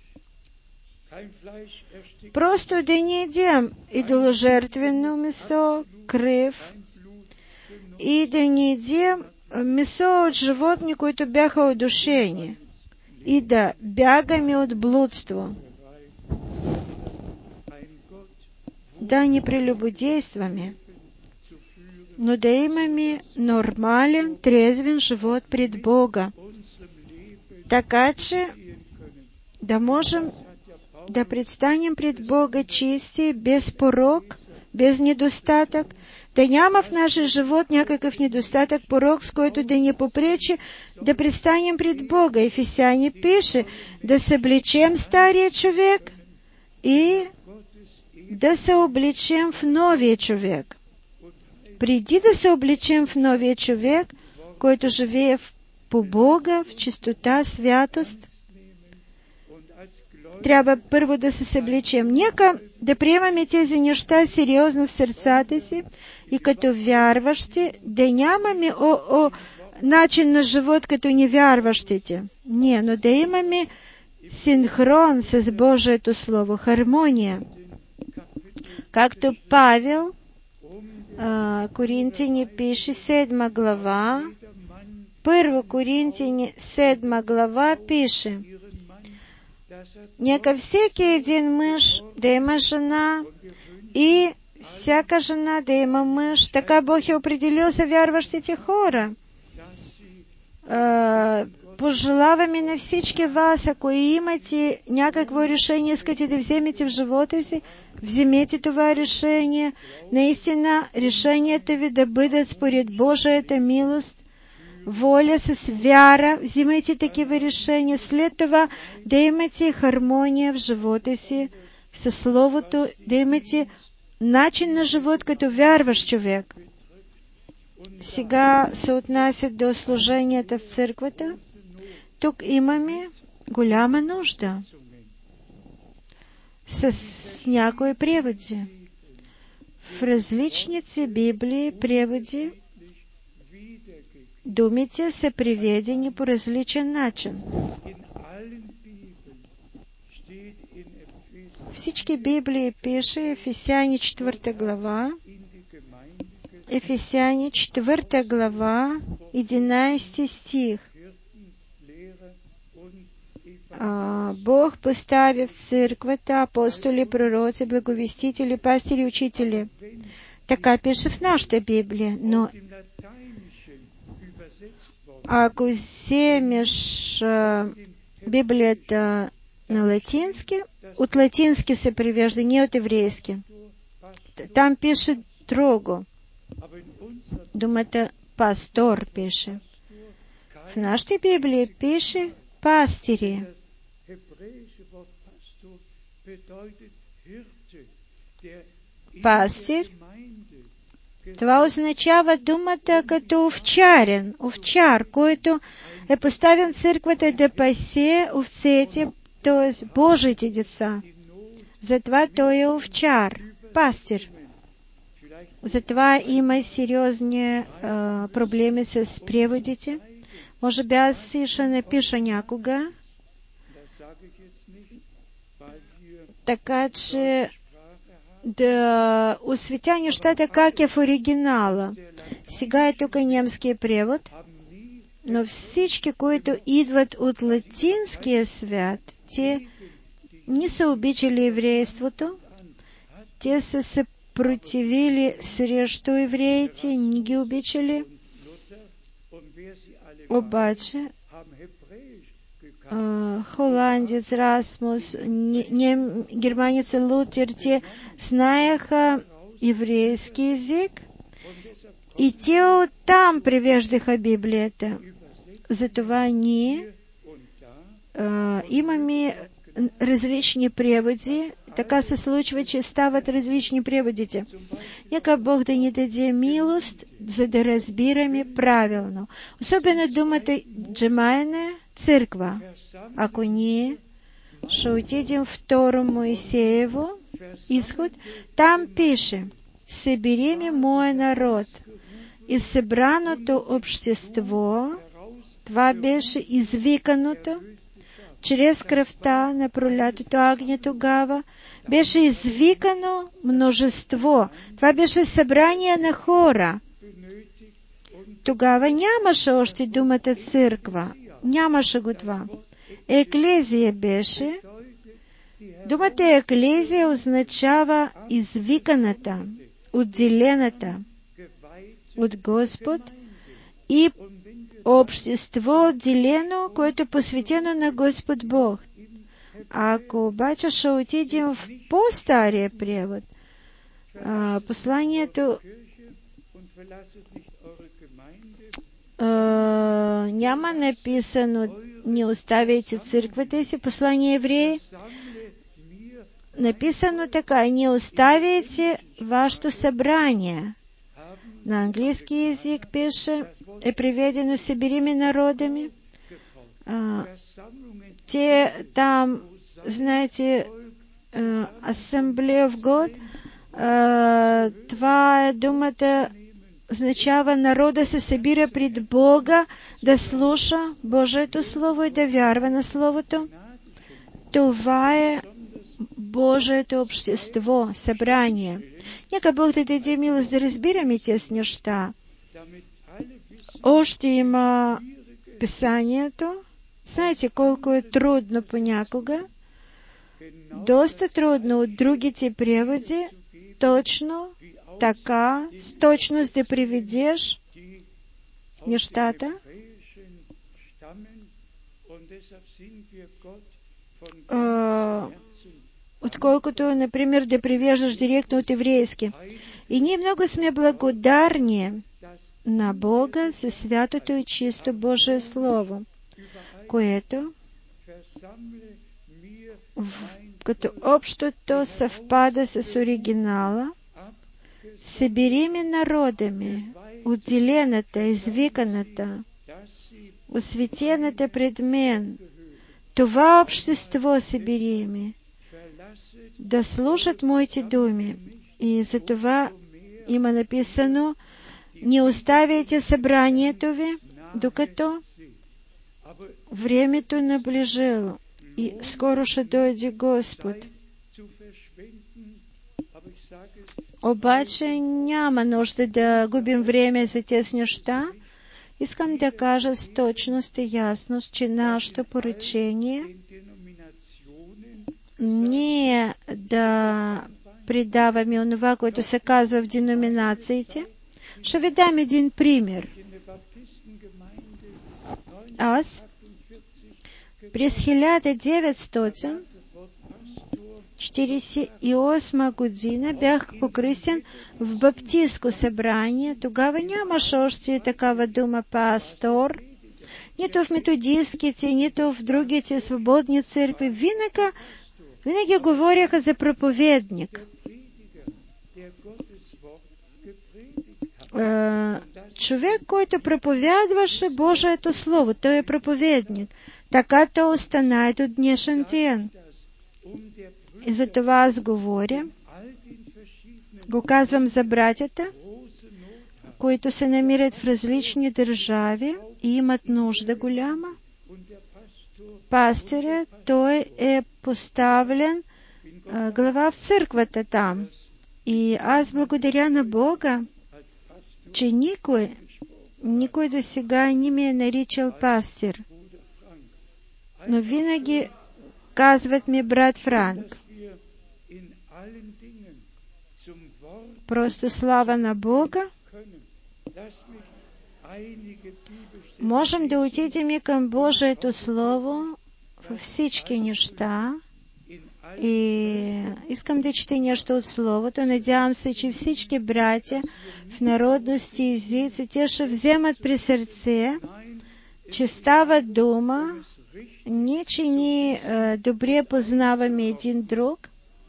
Просто да не едем идоложертвено месо, кръв, и да не едем месо от животни, които бяха удушени, и да бягаме от блудство. Да не прелюбодействаме, но да имаме нормален, трезвен живот пред Бога, така че да можем да предстанем пред Бога чисти, без порок, без недостатък, да няма в нашия живот някакъв недостатък, порок, с който да ни попречи да предстанем пред Бога. Ефесяни пише да съблечем стария човек и да се облечем в новия човек. Преди да се облечем в новия човек, който живее по Бога, в чистота, святост, трябва първо да се съблечем. Нека да приемаме тези неща сериозно в сърцата си и като вярващи да нямаме о, о, начин на живот като невярващите. Не, но да имаме синхрон с Божието Слово, хармония. Както Павел а, Коринтяни пише, седма глава, първо Коринтяни, седма глава пише: нека всеки един мъж да има жена и всяка жена да има мъж. Така Бог е определил за вярващите хора. А, пожелаваме на всички вас, ако имате някакво решение, искате да вземете в живота си, вземете това решение. Наистина, решенията ви да бъдат според Божията милост, воля, с вяра, взимайте такива решения. След това да имате хармония в живота си, със Словото, да имате начин на живот като вярващ човек. Сега се отнася до служенията в църквата. Тук имаме голяма нужда с някои преводи. В различните Библии преводи думите са преведени по различен начин. Всички Библии пише Ефесяни четвърта глава, Ефесяни четвърта глава, единайсети стих. А, Бог поставя в църквата апостоли, пророци, благовестители, пастири, учители. Така пише в нашата Библия, но ако вземеш а, Библията на латински, от латински се превежда, не от еврейски. Там пише друго. Думата пастор пише. В нашата Библия пише пастири. Пастир, това означава думата като овчарен, овчар, който е поставен в църквата да пасе овцете, т.е. Божите деца. Затова той е овчар, пастир. Затова има сериозни а, проблеми с преводите. Може би аз ще напиша някога, така че да осветя нещата как е в оригинала. Сега е тук немския превод, но всички, които идват от латинския свят, те не са обичали еврейството, те са се противили срещу евреите, не ги обичали. Обаче холандец Расмус, нем, германец Лутер, те знаеха еврейски език, и те оттам превеждаха Библията. Затова ние а, имаме различні преводи, така се случва, че стават различни преводите. Нека Бог да ни даде милост, за да разбираме правилно. Особено думата джемайна църква. Ако ние ще отидем второ Моисеево, изход, там пише: събери ми моя народ. И събраното общество, това беше извиканото, чрез кръвта на пролятото агне тогава, беше извикано множество. Това беше събрание на хора. Тогава нямаше още думата църква. Нямаше го това. Еклезия беше. Думата еклезия означава извиканата, отделената от Господ и общество отделено, което е посветено на Господ Бог. Ако обаче ще отидем в по-стария превод, а, посланието а, няма написано не оставяйте църквата си, послание евреи, написано така: не оставяйте вашето събрание. На английски език пише, е преведено събери ми народами. А, те там, знаете, Assembly of God, а, това е думата, означава народа се събира пред Бога, да слуша Божието Слово и да вярва на Словото. Това е Божието общество, събрание. Нека Бог да даде милост да разбираме тези неща. Още има писанието. Знаете колко е трудно понякога. Доста трудно от другите преводи точно така, с точност да приведеш нещата. А, отколкото, например, да превеждаш директно от еврейски. И ние много сме благодарни на Бога за святото и чисто Божие Слово, което в, като общо то съвпада с оригинала. Събери ми народами, отделената, извиканата, осветената пред мен. Това общество събери ми, да слушат моите думи. И за това има написано: не оставяйте събранието ви, докато времето наближило и скоро ще дойде Господ. Обаче няма нужда да губим време за тези неща. Искам да кажа с точност и ясност, че нашето поръчение не е да предаваме онова, което се казва в деноминациите. Ще ви дам един пример. Аз през хиляда деветстотин четиридесет и осма година бях покръстен в баптистско събрание. Тогава нямаше още такава дума пастор. Нито в методистските, нито в другите свободни църкви. Винаги, винаги говоряха за проповедник. Човек, който проповядваше Божието Слово, той е проповедник. Така то остана до днешен ден. И за това аз говоря, го казвам за братята, които се намират в различни държави и имат нужда голяма. Пастирът, той е поставлен а, глава в църквата там. И аз благодаря на Бога, че никой, никой до сега не ме е наричал пастир. Но винаги казват ми брат Франк. Просто слава на Бога. Можем да отидем и към Божието Слово във всички неща. И искам да чета нещо от Словото. Надявам се, че всички братя в народности и езици, те ще вземат при сърце, че става дума не чини е, добре познаваме един друг,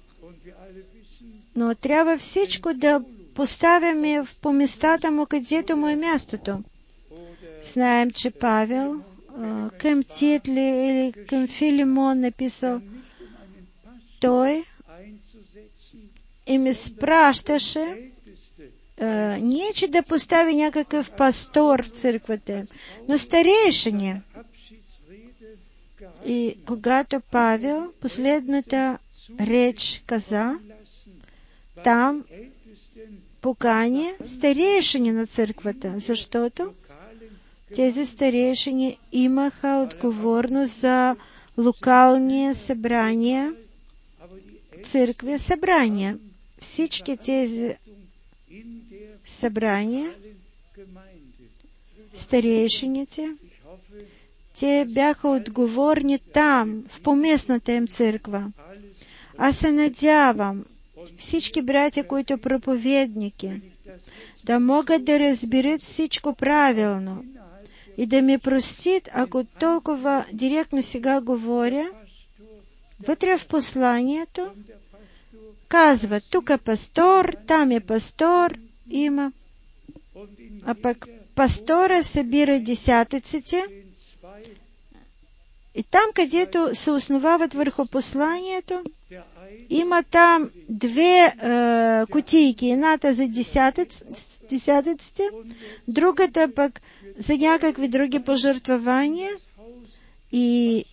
но трябва всичко да поставяме по местата му, където му е мястото. Знаем, че Павел е, към Титле или към Филимон написал, той им изпращаше Uh, не че да постави някакъв пастор в църквата, но старейшини. И когато Павел последната реч каза, там покани старейшини на църквата, защото тези старейшини имаха отговорност за локални събрания, църкви, събрания. Всички тези събрания, старейшините, те бяха отговорни там, в поместната им църква. Аз се надявам, всички братя, които проповедники, да могат да разберат всичко правилно и да ми простят, ако толкова директно сега говоря, вътре в посланието казва, тук е пастор, там е пастор, има. А пък пастора събира десятъците и там, където се основават върху посланието, има там две е, кутийки. Едната за десятъците, другата пък за някакви други пожертвования и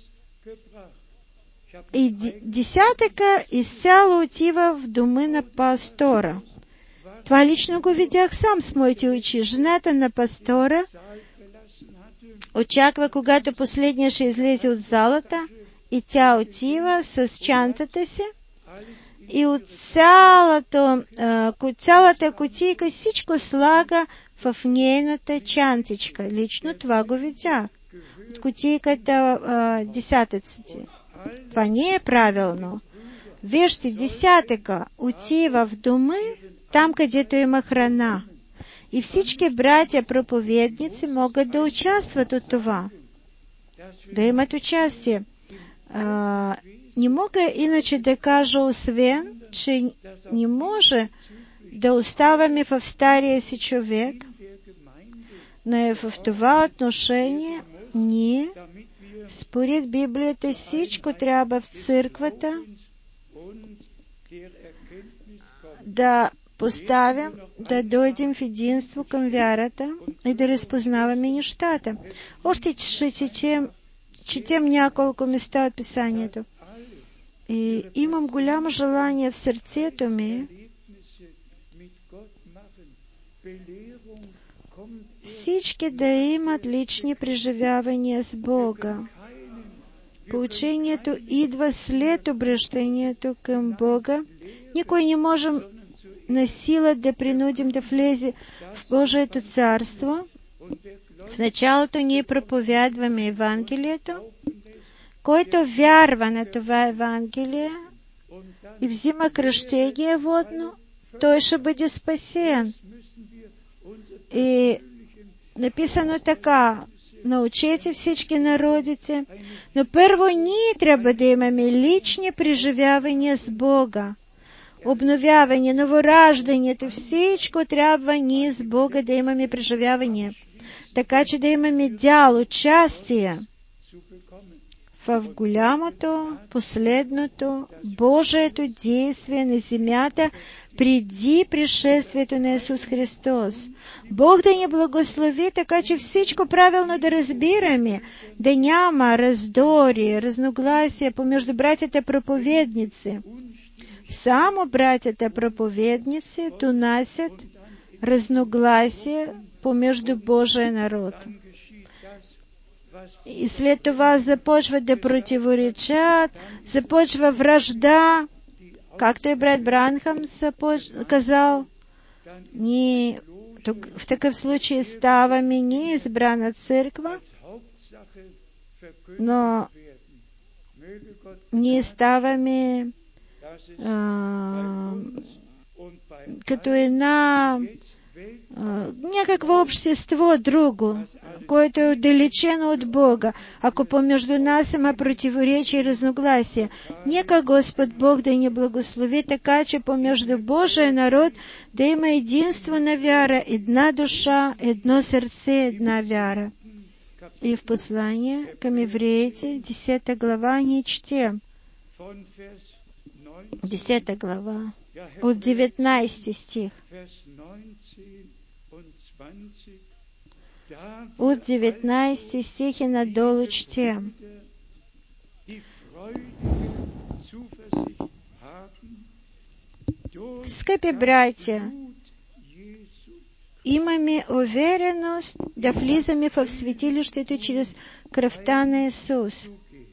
И десятъка изцяло отива в дома на пастора. Това лично го видях сам с моите очи. Жената на пастора очаква, когато последния ще излезе от залата, и тя отива с чантата си и от цялата, цялата кутийка всичко слага в нейната чантичка. Лично това го видях. От кутийката десятъците. Това не е правилно. Вижте, десятъка отива в дома, там, където има храна. И всички братя проповедници могат да участват от това. Да имат участие. А, не мога иначе да кажа, освен, че не може да оставаме в стария си човек, но е в това отношение ние, според Библията, всичко трябва в църквата да поставим, да дойдем в единство към вярата и да разпознаваме нещата. Още ще четем, четем няколко места от Писанието. И имам голямо желание в сърцето ми всички да имат лични преживявания с Бога. Поучението идва след обръщението към Бога. Никой не можем на сила да принудим да влезе в Божието царство. В началото ние проповядваме Евангелието. Който вярва на това Евангелие и взима кръщение водно, той ще бъде спасен. И написано така: научете всички народите, но първо ние трябва да имаме лични преживявания с Бога. Обновяване, новораждането, всичко трябва ние с Бога да имаме преживявания. Така че да имаме дял, участие в голямото, последното, Божието действие на земята преди пришествието на Исус Христос. Бог да ни благослови, така че всичко правилно да разбираме, да няма раздори, разногласия помежду братята проповедници. Само братята проповедници донасят разногласия помежду Божия народ. И след това започват да противоречат, започва вражда, както и брат Бранхам казал. Ние в такъв случай ставаме неизбрана църква, но ние ставаме а, като една а, някакво общество друго, което е отдалечено от Бога, ако помежду нас има противоречие и разногласие. Нека Господ Бог да ни благослови, така че помежду Божия народ да има единство на вяра, една душа, едно сърце, една вяра. И в послание към евреите, десета глава, ние четем. Десета глава, от деветнайсети стих. От деветнайсети стих и надолу четем. Скъпи братя, имаме увереност да влизаме в светилището чрез кръвта на Исус.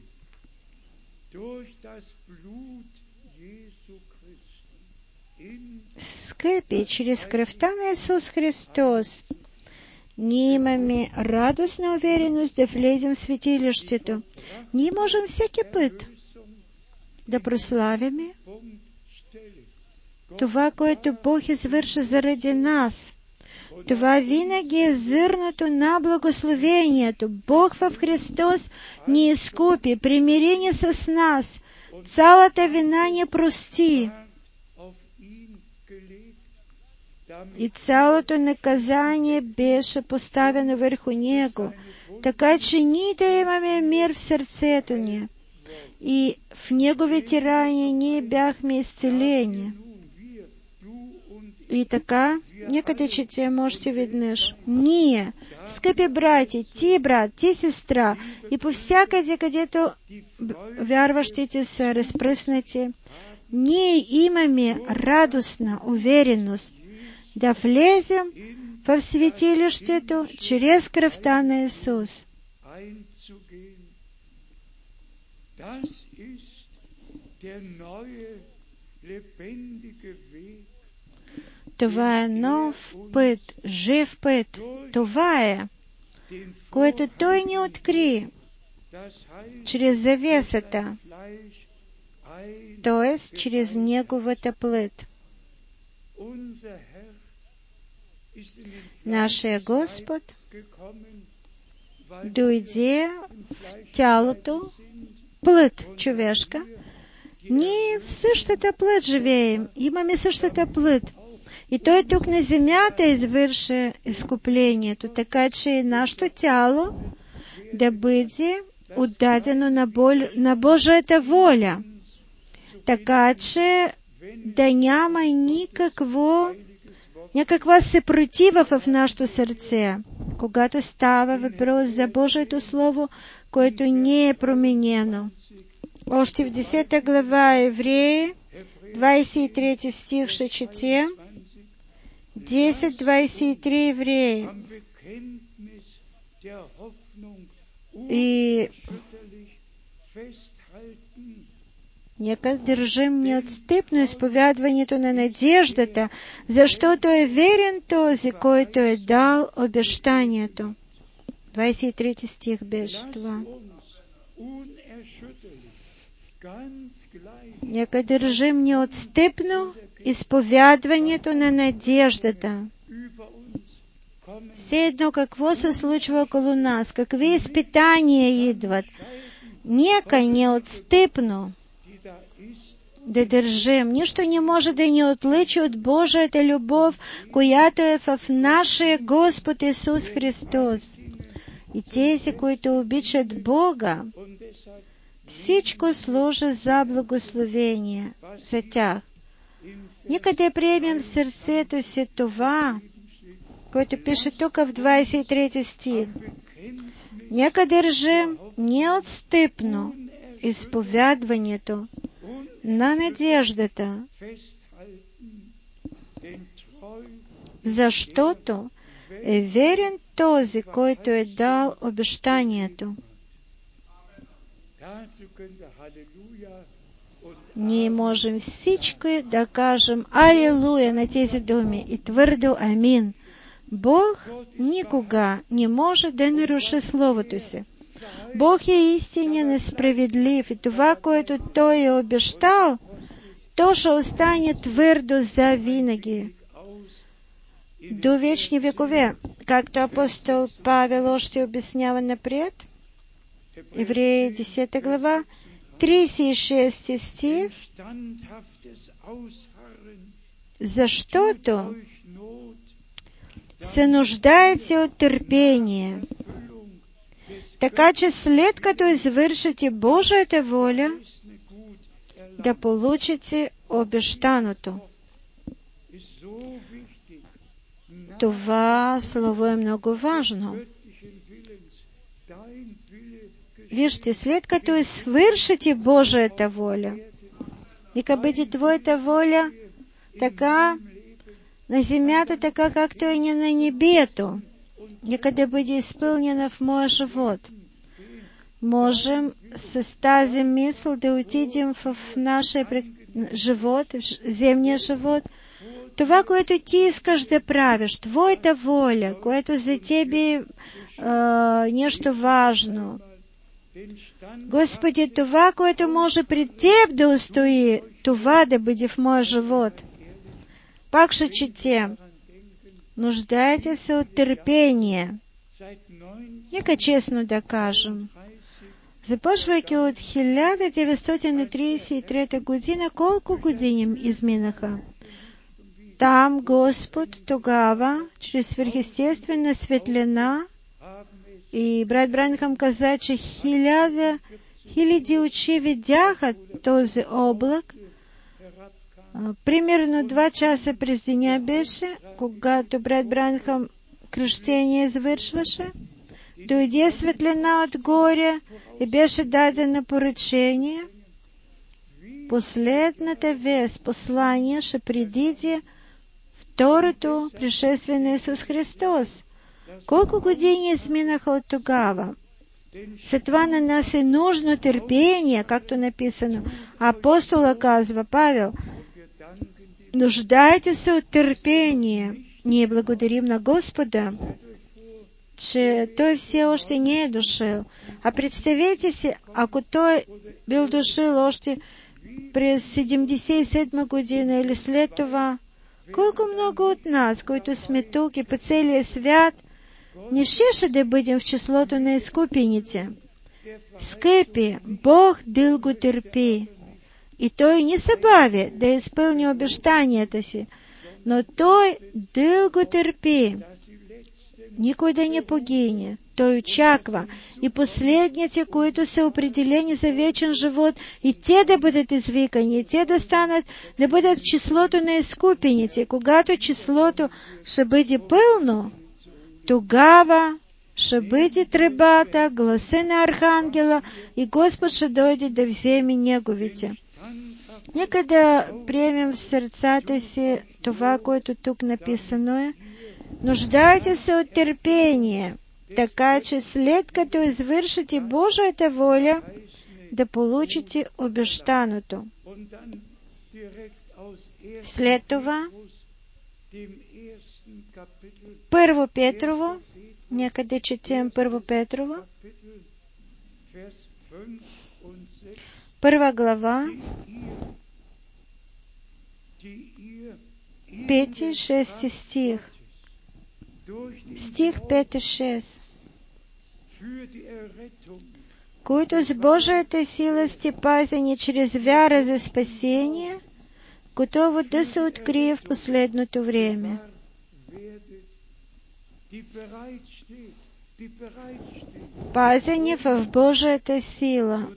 Скъпи, чрез кръвта на Исус Христос ние имаме радостна увереност да влезем в светилището. Ние можем всеки път да прославяме това, което Бог извърши заради нас. Това винаги е зърното на благословението. Бог в Христос ни изкупи, примири ни с нас, цялата вина ни прости. И цялото наказание беше поставено върху Него, така че ние да имаме мир в сърцето ни. И в Неговите рани ние бяхме изцелени. И така, нека да четем още веднъж. Ние, скъпи брати, ти брат, ти сестра, и повсякъде, където вярващите са разпръснати, ние имаме радостна увереност да влезем в светилището чрез кръвта на Исус. Това е нов път, жив път. Това е, което Той ни откри чрез завесата, т.е. чрез Неговата плът. Нашия Господ дойде в тялото, плът човешка. Ние в същата плът живеем, имаме същата плът. И Той тук на земята извърши изкуплението, така че и нашето тяло да бъде отдадено на, бол... на Божията воля, така че да няма никакво, никаква съпротива в нашето сърце, когато става въпрос за Божието Слово, което не е променено. Още в десета глава Евреи, двадесет и трети стих ще четем. десет двадесет и три Евреи. И нека държим неотстъпно изповядването на надеждата, защото е верен този, който е дал обещанието. двадесет и трети стих беше това. Нека държим неотстъпно изповядването на надеждата. Все едно какво се случва около нас, какви изпитания идват. Нека неотстъпно да държим. Нищо не може да ни отличи от Божията любов, която е в нашия Господ Исус Христос. И тези, които обичат Бога, всичко служи за благословение за тях. Нека да приемем в сърцето си това, което пише тук в двадесет и трети стих. Нека държим неотстъпно изповядването на надеждата, защото е верен този, който е дал обещанието. Ние можем всички да кажем Алилуя на тези думи и твърдо Амин. Бог никога не може да наруши Словото си. Бог е истинен и справедлив и това, което Той е обещал, то ще остане твърдо за винаги. до вечни векове, както апостол Павел още обяснява напред. Евреи десета глава, тридесет и шести стих. Защото се нуждаете от търпение, така че след като извършите Божията воля, да получите обещаното. Това слово е много важно. Вижте, след като извършите Божията воля, нека бъде Твоята воля така на земята, така както е на небето. Нека да бъде изпълнена в моя живот. Можем с тази мисъл да отидем в нашия живот, в земния живот. Това, което ти искаш да правиш, Твоята воля, което за тебе е нещо важно. Господи, това, което може пред Теб да устои, това да бъде в моя живот. Пак ще четем. Нуждаете се от търпение. Нека честно да кажем. Започвайки от хиляда деветстотин тридесет и трета година, колко години изминаха? Там Господ тогава, чрез свръхестествена светлина, и брат Бранхам каза, че хиляда, хиляди очи видяха този облак. Примерно два часа през деня беше, когато брат Бранхам кръщение извършваше. Дойде светлина отгоре и беше дадено поръчение. Последната вест, послание, ще предиде второто пришествие на Исус Христос. Колко години изминаха от тогава? След това на нас е нужно търпение, както написано. Апостола казва, Павел, нуждайте се от търпение. Ние благодарим на Господа, че Той все още не е дошъл. А представете си, ако Той бил дошъл още през седемдесет и седма година или след това, колко много от нас, които сме тук и по целия свят, не щеше да бъдем в числото на изкупените. Скъпи, Бог дълго търпи. И Той не се бави да изпълни обещанията си, но Той дълго търпи. Никой да не погине. Той очаква и последните, които са определени за вечен живот, и те да бъдат извикани, и те да станат, да бъдат в числото на изкупените. Когато числото ще бъде пълно, тогава ще бъде тръбата, гласа на архангела и Господ ще дойде да вземе неговите. Нека да приемем в сърцата си това, което тук написано е. Нуждайте се от търпение, така че след като извършите Божията воля, да получите обещаното. След това, Първо Петрово, нека да четем Първо Петрово, първа глава, пети, шести стих. Стих пет и шест. Които с Божията сила сте пазени чрез вяра за спасение, готово да се открие в последното време. Пазени в Божията сила.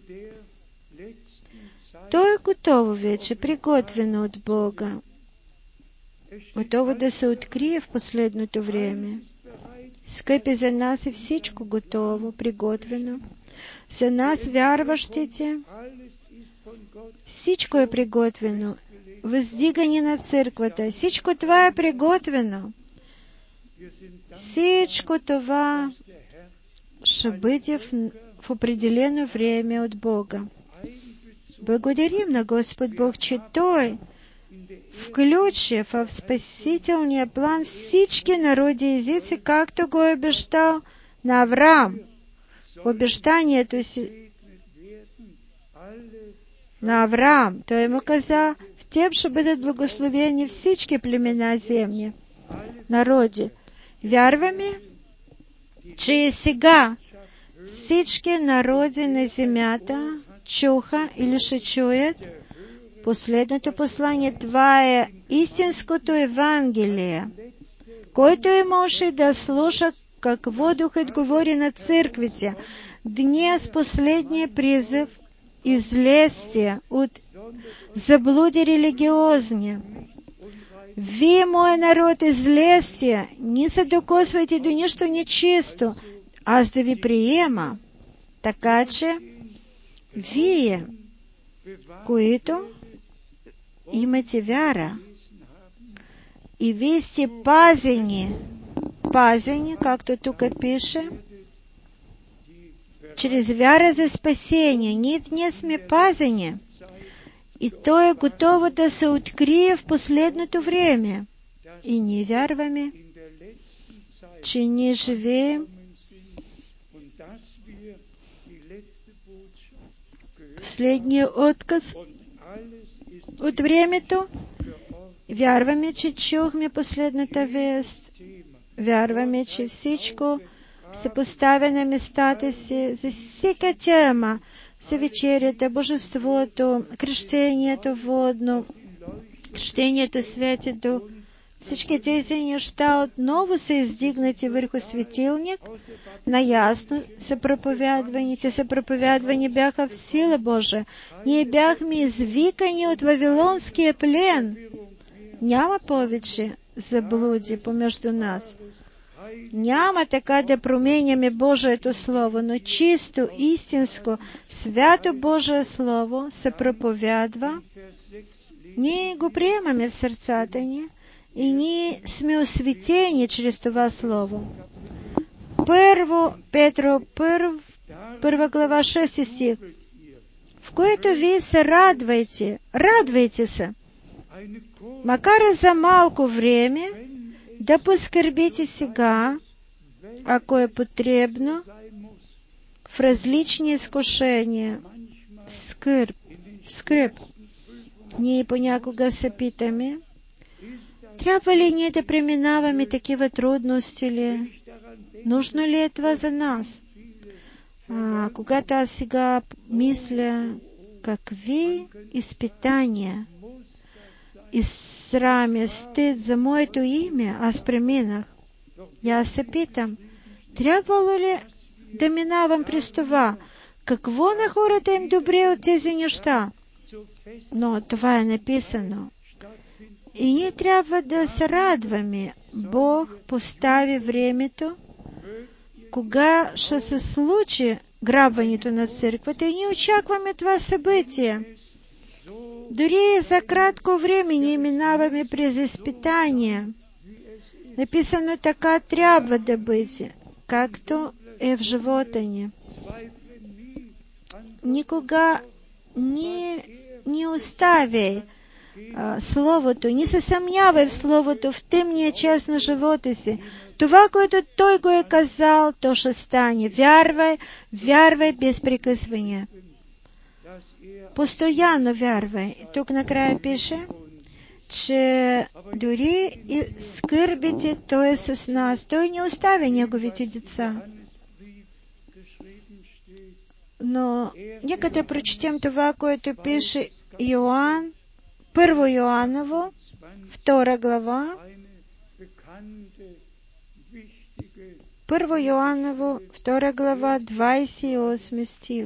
То е готово вече, приготвено от Бога. Готово да се открие в последното време. Скъпи, за нас е всичко готово, приготвено. За нас, вярващите, всичко е приготвено. Въздигане на църквата, всичко това е приготвено. Всичко това ще бъде в, в определено време от Бога. Благодарим на Господ Бог, че Той включи в спасителния план всички народи и езици, както го е обещал на Авраам. Обещанието си на Авраам. Той му каза, в теб ще бъдат благословени всички племена земни. народі. Вярваме, че сега всички народи на земята чуха или ще чуят последното послание. Това е истинското Евангелие. Който имаше да слуша какво Духът говори на църквите. Днес последния призыв: излезте от заблуди религиозни. Вие, мой народ, излезте, не се докосвайте до нищо нечисто, аз да ви приема. Така че вие, които имате вяра, и вие сте пазени, пазени, както тук пише, чрез вяра за спасение. Ние днес сме пазени, и то е готово да се открие в последното време. И ние вярваме, че ние живеем последния отказ от времето. Вярваме, че чухме последната вест. Вярваме, че всичко се поставя на местата си за всяка тема. За вечерята, божеството, кръщението водно, кръщението Святи Дух. Всички тези неща отново са издигнати върху светилник, наясно са проповядвани. Те са проповядвани бяха в сила Божия. Ние бяхме извикани от Вавилонския плен. Няма повече заблуди помежду нас. Няма така да променяме Божието Слово, но чисто, истинско, свято Божие Слово се проповядва. Ние го приемаме в сърцата ни и ние сме осветени чрез това Слово. Първо Петро, първ, първа глава, шести стих, в което вие се радвайте, радвайте се, макар и за малко време, да поскърбите сега, ако е потребно, в различни изкушения, в скърб, в скръб. Ние понякога се питаме, трябва ли ние да преминаваме такива трудности ли? Нужно ли е това за нас? А, когато аз сега мисля, какви изпитания и срам и стыд за моето име аз преминах. И аз се питам, трябвало ли да минавам през това? Какво на хората им добре от тези неща? Но това е написано. И ние трябва да се радваме. Бог постави времето, кога ще се случи грабването на църквата, и ние очакваме това събитие. Дори за кратко време ние минаваме през изпитания. Написано така трябва да бъде, както е в живота ни. Никога не, не оставяй а, Словото, не се съмнявай в Словото в тъмния час на живота си. Това, което Той го е казал, то ще стане. Вярвай, вярвай без прекъсвания. Постоянно вярвай. Тук накрая пише, че дори и скърбите, Той е с нас. Той не оставя Неговите деца. Но нека да прочетем това, което пише Йоан, Първо Йоаново, втора глава, Първо Йоаново, втора глава, двадесет и осми стих.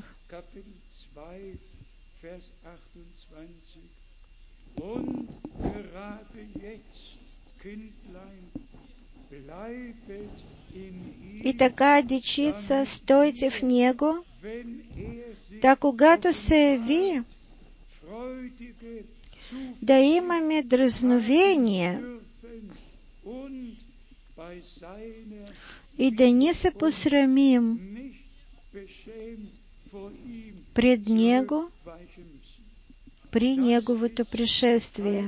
И така, дечица, стойте в Него, да когато се яви, да имаме дразновение и да не се посрамим пред Него при Неговото пришествие.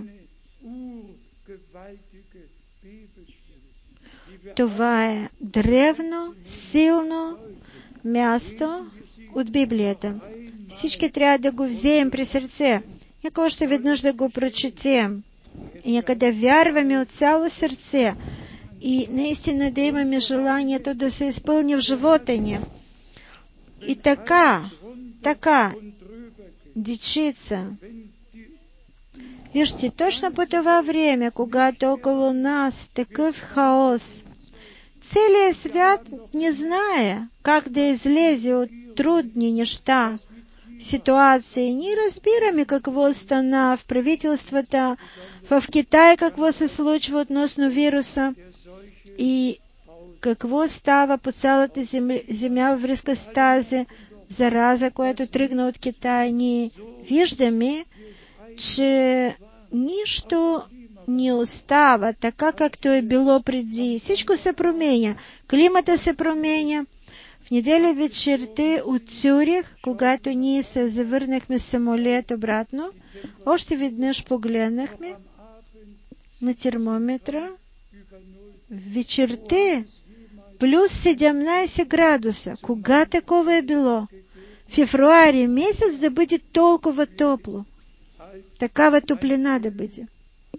Това е древно, силно място от Библията. Всички трябва да го вземем при сърце. Нека още веднъж да го прочетем. И нека да вярваме от цяло сърце, И наистина да имаме желанието да се изпълни в животане. И така, така, дичица. Вижте, точно по това време, когато около нас такъв хаос, целият свят не знае как да излезе от трудни неща, ситуации. Ние разбираме какво стана в правителствата, в Китай какво се случва относно вируса и какво става по цялата земя във връзка с тази зараза, която тръгна от Китай. Ние виждаме, че нищо не остава така, както е било преди. Всичко се променя. Климата се променя. В неделя вечерта от Цюрих, когато ние се завърнахме с самолет обратно, още веднъж погледнахме на термометра. Вечерта плюс седемнайсет градуса. Кога такова е било? Февруари месец да бъде толкова топло. Такава топлина да бъде.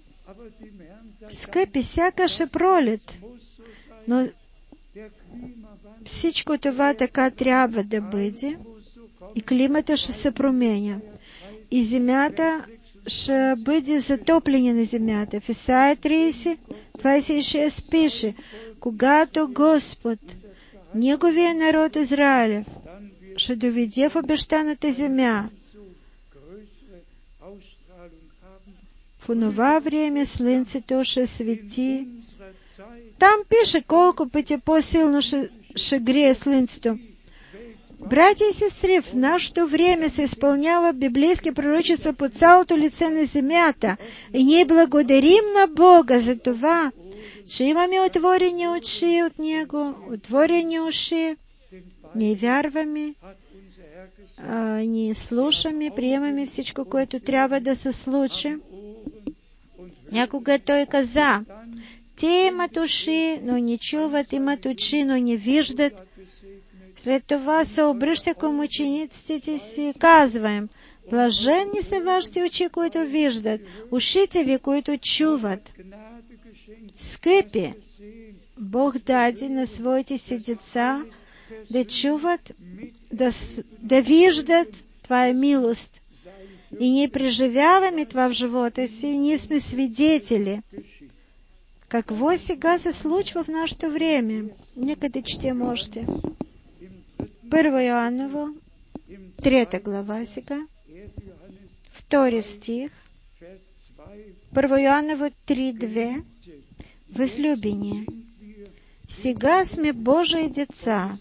Скъпи, сякаш е пролет. Но всичко това така трябва да бъде. И климата ще се променя. И земята ще бъде затопление на земята. В Исаия трийсет, двайсет и шест пише: когато Господ, Неговия народ Израилев, ще доведе в обещаната земя, в онова време слънцето ще свети. Там пише колко пъти по-силно ще, ще грее слънцето. Братя и сестри, в нашето време се изпълнява библейски пророчества по цялото лице на земята. И ние благодарим на Бога за това, че имаме отворени очи от Него, отворени уши. Ние вярваме, а, ние слушаме, приемаме всичко, което трябва да се случи. Някога Той каза: те имат уши, но не чуват, имат очи, но не виждат. След това се обръща към учениците си и казва им: блаженни са вашите очи, които виждат, ушите ви, които чуват. Скъпи, Бог даде на своите си деца да чуват, да, да виждат. Това е милост. И ние преживяваме това в живота си, и ние сме свидетели. Какво сега се случва в нашето време? Нека да четем още. Първо Йоанново, трета глава сега, втори стих. Първо Йоанново три две. Възлюбени, сега сме Божии деца,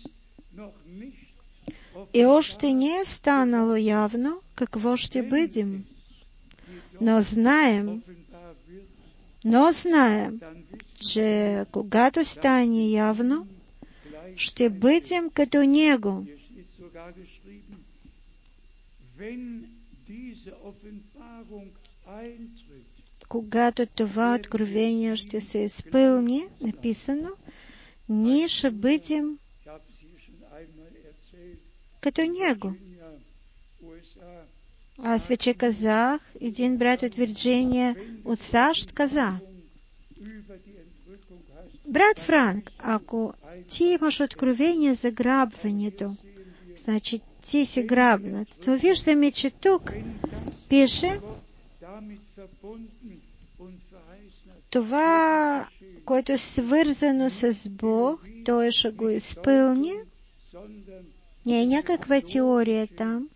и още не е станало явно какво ще бъдем. Но знаем, но знаем, че когато стане явно, ще бъдем като Него. Когато това откровение ще се изпълни, написано, ние ще бъдем като Него. Аз вече казах, един брат от Вирджиния, от САЩ, каза: брат Франк, ако ти имаш откровение за грабването, значи ти си грабнат, то виждаме, че тук пише това, което е свързано с Бог, Той ще го изпълни. Не е някаква теория там,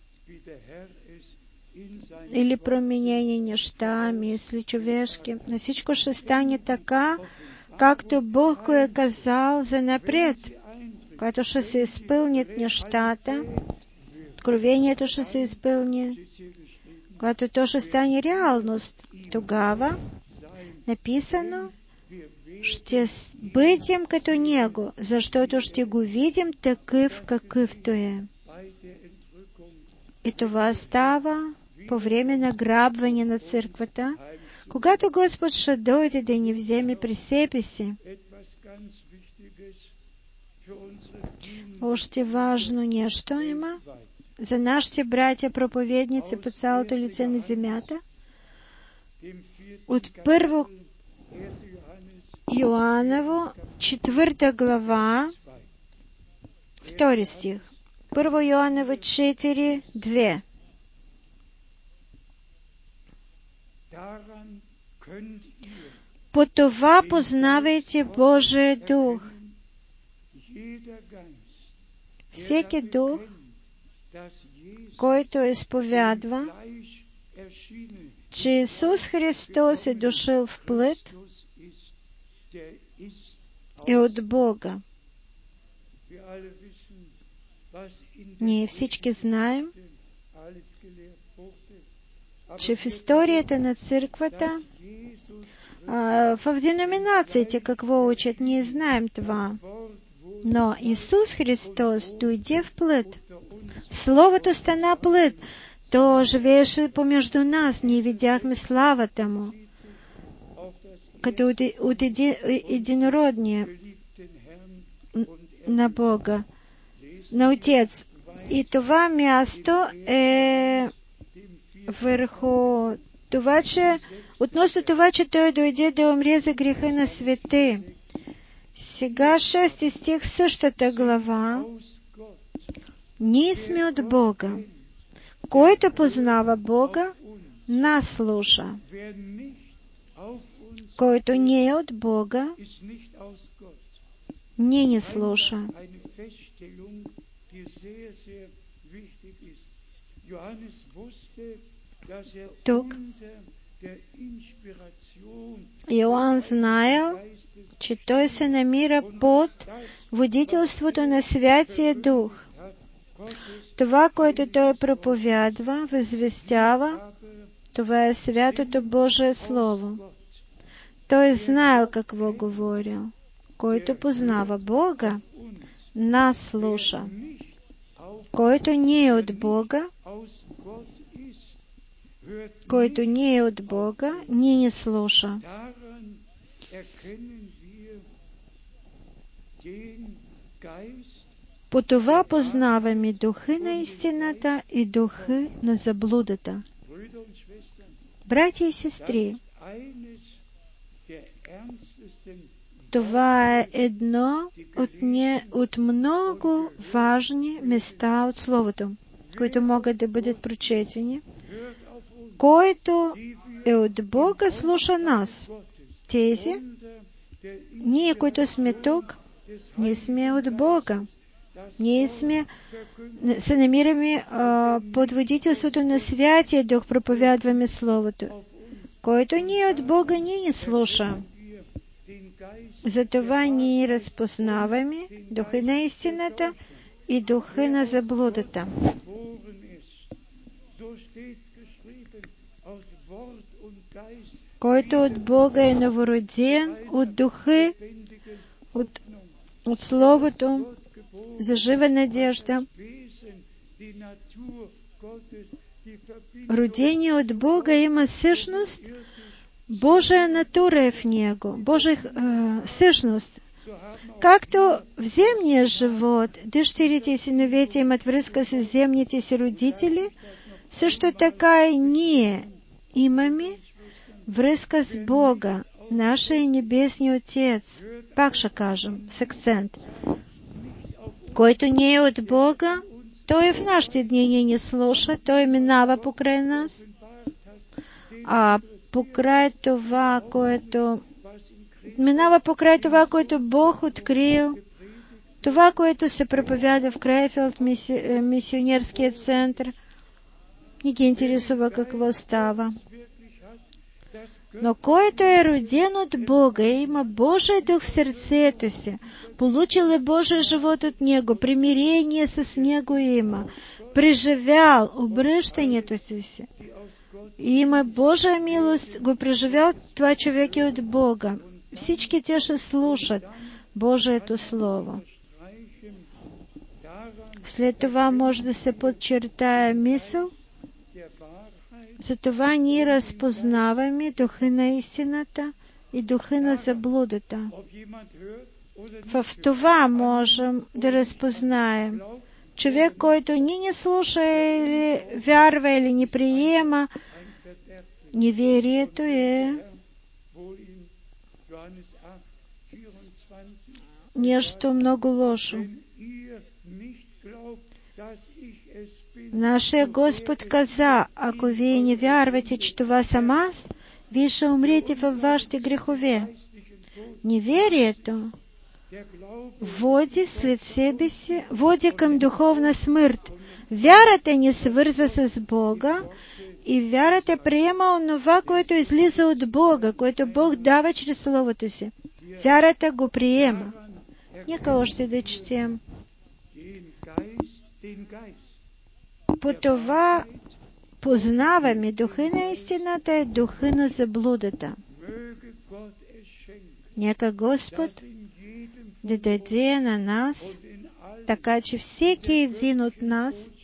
или променени неща, мисли човешки. Но всичко ще стане така, както Бог го е казал за напред, когато ще се изпълнят нещата, откровението ще се изпълни, когато то ще стане реалност. Тогава написано, ще бъдем като Него, защото ще го видим такъв, какъвто е. И това става по време на грабване на църквата, когато Господ ще дойде да ни вземе при себе си. Още важно нещо има за нашите братя проповедници по цялото лице на земята. От първо Иоаннову, четвърта глава, втори стих. Първо Иоанново четири, две. По това познавайте Божия дух. Всеки дух, който изповядва, че Исус Христос е дошъл в плът, е от Бога. Ние всички знаем, че в историята на църквата, в деноминациите какво учат, ние знаем това. Но Исус Христос дойде в плът. Словото стана плът. То живееше помежду нас. Ние видяхме славата Му, като от, от еди, единородния на Бога, на Отец. И това място е върху това, че относно това, че Той дойде да умре за греха на свете. Сега шести стих, същата глава. Ние сме от Бога. Който познава Бога, нас слуша. Който не е от Бога, не ни слуша. Тук Йоанн знаел, че той се намира под водителството на Святия Дух. Това, което той проповядва, възвестява, това е Святото Божие Слово. Той знаел какво говорил. Който познава Бога, нас слуша. Който не е от Бога, който не е от Бога, не ни слуша. По това познаваме духи на истината и духи на заблудата. Братя и сестри, това е едно от, не, от много важни места от Словото, които могат да бъдат прочетени. Който е от Бога, слуша нас. Тези, ние, които сме тук, ние сме от Бога. Ние сме, се намираме а, под водителството на Святия Дух, проповядваме Словото. Който не е от Бога, ние не слуша. Затова ние разпознаваме духи на истината и духи на заблудата. Който от Бога е новороден, от духи, от, от Словото, за жива надежда. Родение от Бога има същност, Божия натура е в него, Божия е, същност. Както в земния живот дъщерите и синовете имат връзка с земните си родители, също така и ние имаме връзка с Бога, нашия небесния Отец. Пак ще кажем, с акцент. Който не е от Бога, той в нашите дни не ни слуша, той минава покрай нас. А покрай това, което минава покрай това, което Бог открил, това, което се проповяда в Крайфелд, миси, мисионерския център, не ги интересува какво става. Но който е роден от Бога и има Божия дух в сърцето си, получил е Божия живот от Него, примирение с Него има, преживял обръщането си и има Божия милост, го преживял, това човек е от Бога. Всички те ще слушат Божието Слово. След това може да се подчертая мисъл. Затова ние разпознаваме духи на истината и духи на заблудата. В това можем да разпознаем. Човек, който ни не слуша или вярва или не приема, неверието е нещо много лошо. Нашия Господ каза, ако вие не вярвате, че това съм аз, вие ще умрете във вашите грехове. Неверието води след себе си, води към духовна смърт. Вярата ни свързва с Бога и вярата приема онова, което излиза от Бога, което Бог дава чрез Словото си. Вярата го приема. Нека още да четем. По това познаваме духа на истината и духа на заблудата. Нека Господ да даде на нас, така че всеки един от нас,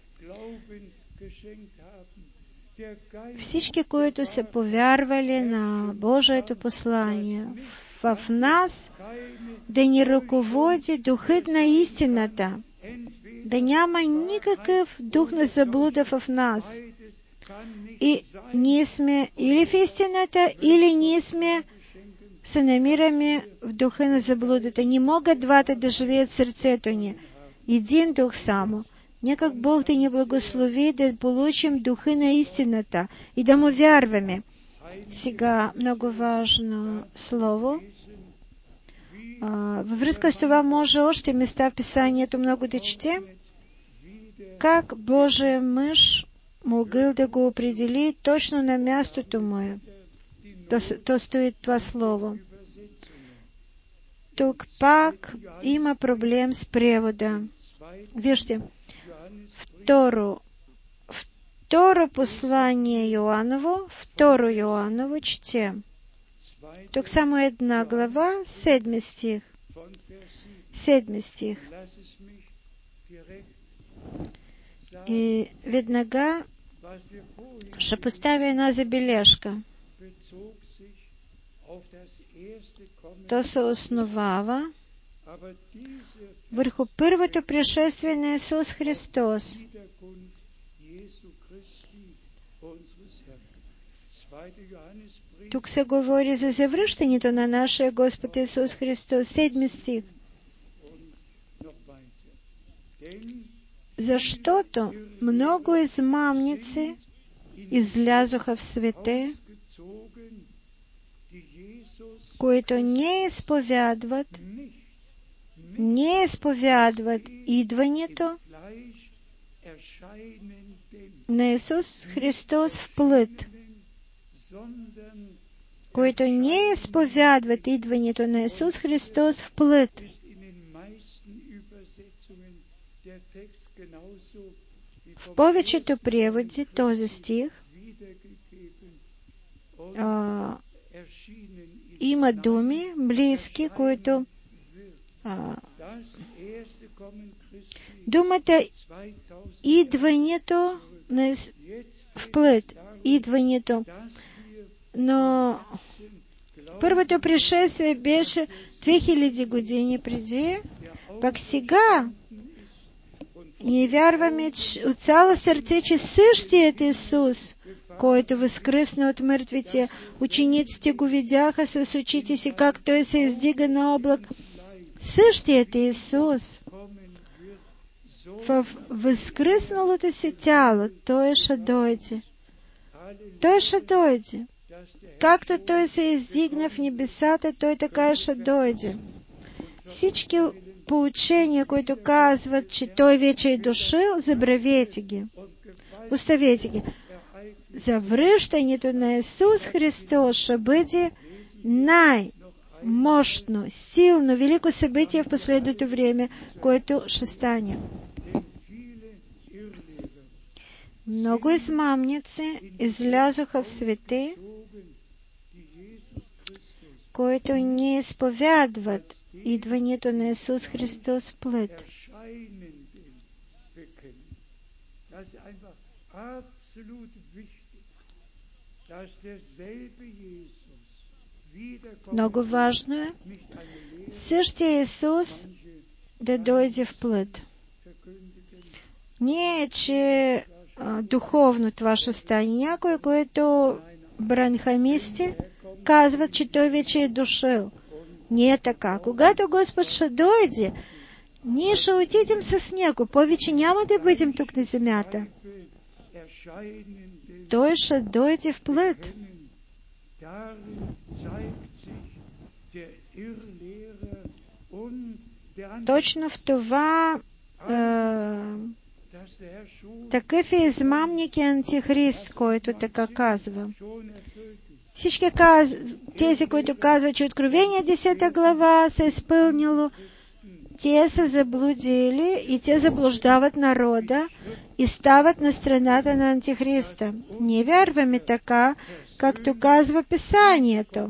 всички, които са повярвали на Божието послание, в нас да ни ръководи духът на истината, да няма никакъв дух на заблуда в нас. И ние сме или в истината, или ние сме се намираме в духа на заблудата. Не могат двата да живеят в сърцето ни. Един дух само. Нека Бог да ни благослови да получим духа на истината и да му вярваме. Сега много важно слово. А, във връзка с това може още места в Писанието много да четем. Как Божия мъж могъл да го определи точно на мястото му е. То, то стои това слово. Тук пак има проблем с превода. Вижте, второ, второ послание Йоаново, второ Йоаново четем. Тук само една глава, седми стих. Седми стих. И веднага ще поставя една забележка. То се основава върху първото пришествие на Исус Христос. Тук се говори за завръщането на нашия Господ Исус Христос. Седми стих. Защото много измамници излязоха в свете, които не изповядват, не изповядват идването на Исус Христос в плът, които не изповядват идването на Исус Христос в плът. В повечето преводи този стих а, има думи близки, които а, думата идването на, в плът, идването, но първото пришествие беше две хиляди години преди, пак сега ние вярваме че, от цяло сърце, че същият Исус, който възкръсна от мъртвите, учениците го видяха с очите си, как Той се издига на облак. Същият Исус в възкръсналото си тяло, Той ще дойде. Той ще дойде. Както Той се издигна в небесата, Той така ще дойде. Всички поучения, които казват, че Той вече е дошъл, забравете ги. Оставете ги. Завръщането на Исус Христос ще бъде най-мощно, силно, велико събитие в последното време, което ще стане. Много измамници излязоха в свете, които не изповядват идването на Исус Христос в плът. Много важно е същия Исус да дойде в плът. Не е, че а, духовно това ще стане. Някой, който бранхамисти, казват, че Той вече е дошъл. Не така. Когато Господ ще дойде, ние ще отидем с Него. Повече няма да бъдем тук на земята. Той ще дойде в плът. Точно в това е, такъв е измамник и антихрист, който така казва. Всички каз... тези, които казват, че Откровение десета глава се изпълнило, те са заблудили и те заблуждават народа и стават на страната на антихриста. Ние вярваме така, както казва Писанието.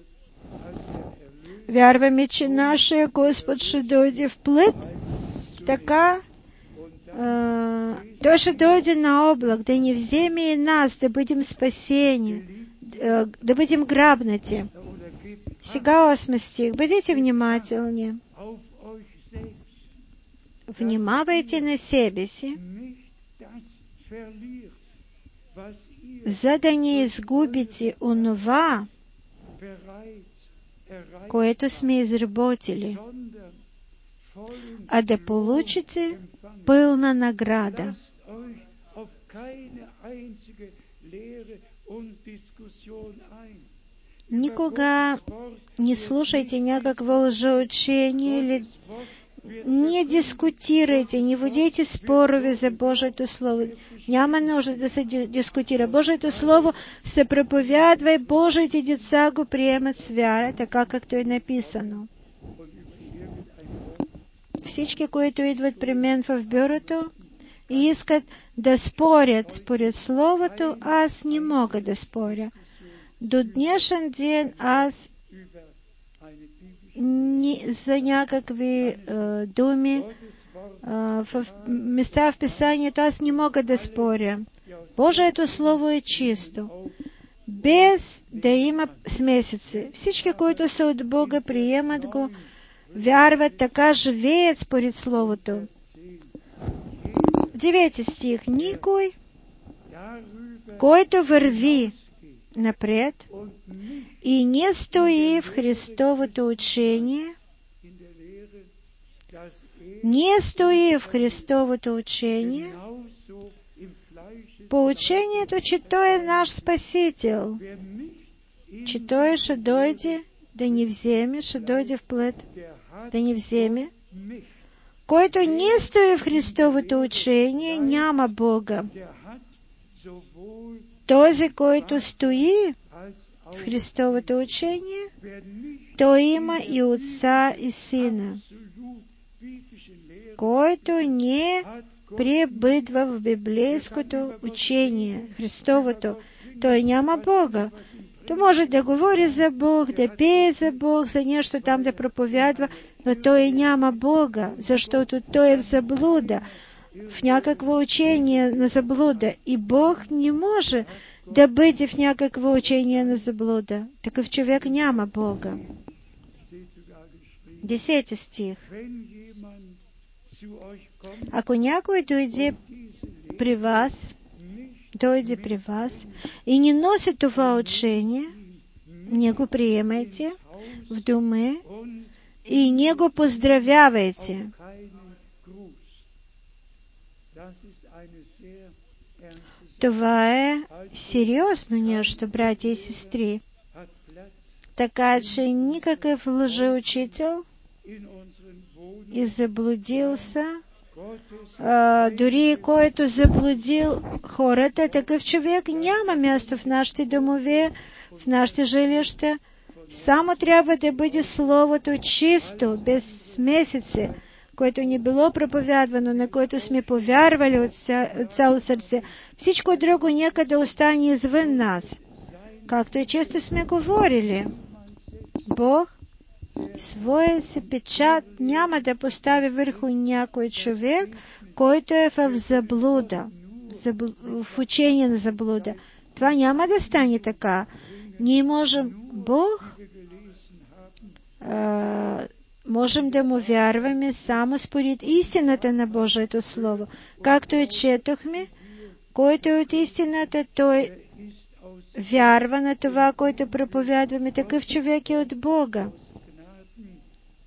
Вярваме, че нашия Господ ще дойде в плът, така а, Той ще дойде на облак, да ни вземе и нас, да бъдем спасени, да, да бъдем грабнати. Сега осми стих. Бъдете внимателни. Внимавайте на себе си, за да не изгубите онова, което сме изработили, а да получите пълна награда. Никога не слушайте някакво лъжеучение или не дискутирайте, не водите спорове за Божието Слово. Няма нужда да се дискутира. Божието Слово се проповядва и Божиите деца го приемат с вяра, така както е написано. Всички, които идват при мен в бюрото и искат да спорят според Словото, аз не мога да споря. До днешен ден аз ни, за някакви е, думи е, в места в Писанието аз не мога да споря. Божието Слово е чисто, без да има смесици. Всички, които са от Бога, приемат го, вярват, така живеят според Словото. Девети стих. Никой, който върви напред и не стои в Христовото учение, не стои в Христовото учение, по учението, че Той е наш Спасител, че Той ще дойде да ни вземе, ще дойде в плът да ни вземе. Който не стои в Христовото учение, няма Бога. Този, който стои в Христовото учение, той има и Отца и Сина. Който не пребъдва в библейското учение, Христовото, той няма Бога. Той може да говори за Бог, да пее за Бог, за нещо там да проповядва, но той няма Бога, защото той е в заблуда, в някакво учение на заблуда. И Бог не може да бъде в някакво учение на заблуда. Такъв човек няма Бога. Десети стих. Ако някой дойде при вас, дойде при вас и не носи това учение, не го приемайте в дома и не го поздравявайте. Това е сериозно нещо, братя и сестри. Така че никакъв лъжеучител и заблудился, а, дори който заблудил хората, такъв човек няма място в нашите домове, в нашите жилища. Само трябва да бъде Словото чисто, без смесици, което не било проповядвано, на което сме повярвали от, ця, от цяло сърце. Всичко друго нека да остане извън нас. Както и често сме говорили, Бог своя си печат няма да постави върху някой човек, който е в заблуда, в учение на заблуда. Това няма да стане така. Ние можем, Бог, а, можем да му вярваме само според истината на Божието Слово. Както и четохме, който е от истината, той вярва на това, което проповядваме. Такъв човек е от Бога.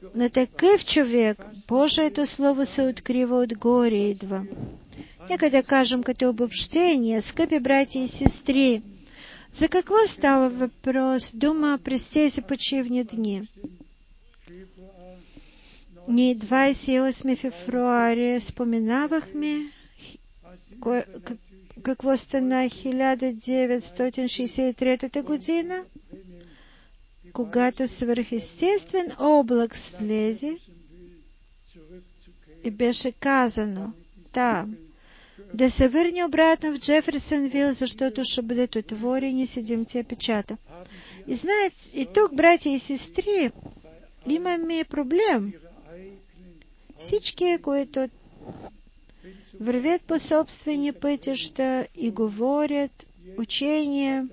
на такъв човек Божието Слово се открива от горе идва. Нека да кажем като обобщение, скъпи братя и сестри, за какво става въпрос дума през тези почивни дни? Ние двадесет и осми февруари споменавахме какво стана хиляда деветстотин шестдесет и трета година, когато свръхестествен облак слезе и беше казано там, да се върне обратно в Джеферсонвил, защото ще бъдат отворени седемте печата. И знаете, и тук, братя и сестри, имаме проблем. Всички, които вървят по собствени пътища и говорят учения,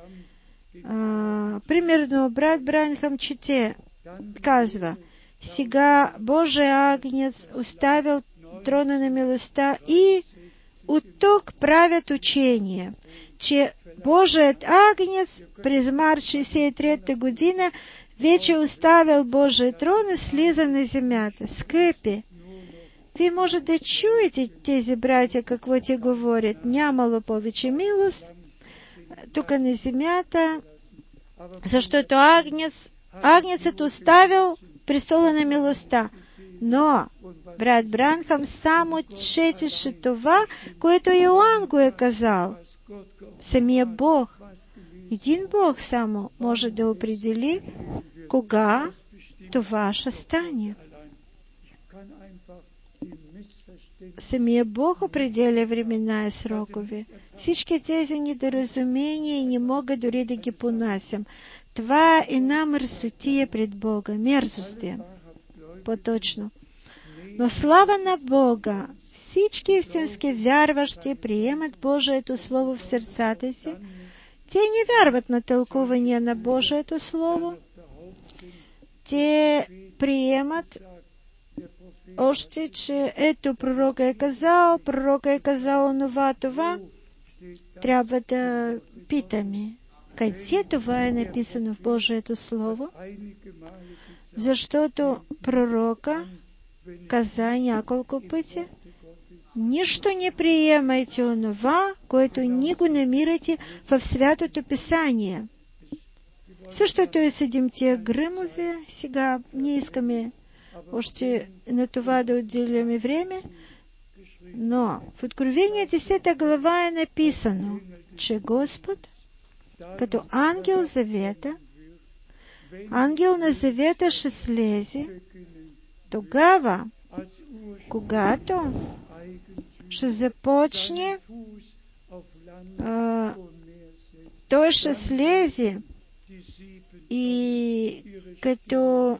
а, примерно брат Бранхам чете, казва, сега Божий агнец оставил трона на милостта и от тук правят учение, че Божият агнец през март шестдесет и трета година вече оставил Божий трон и слиза на земята. Скъпи, вие може да чуете тези братя, какво ти говорят. Нямало повече милост тук на земята, защото агнец, агнецът оставил престола на милостта. Но брат Бранхам само четеше това, което Йоанн го е казал. Самия Бог, един Бог само може да определи кога това ще стане. Самия Бог определя времена и срокове. Всички тези недоразумения не мога дори да ги понасям. Това е една мърсотия пред Бога, мерзост е, по-точно. Но слава на Бога! Всички истински вярващи приемат Божието Слово в сърцата си. Те не вярват на тълкувания на Божието Слово. Те приемат още, че ето пророка е казал, пророка е казал онова, това. Трябва да питаме, къде това е написано в Божието Слово? Защото пророка каза няколко пъти, нищо не приемайте онова, което ни го намирате в Святото Писание. Същото е седемте гръмове. Сега не искаме още на това да отделяме време, но в Откровение десета глава е написано, че Господ, като ангел завета, ангел на завета ще слезе тогава, когато ще започне, а, той ще слезе и като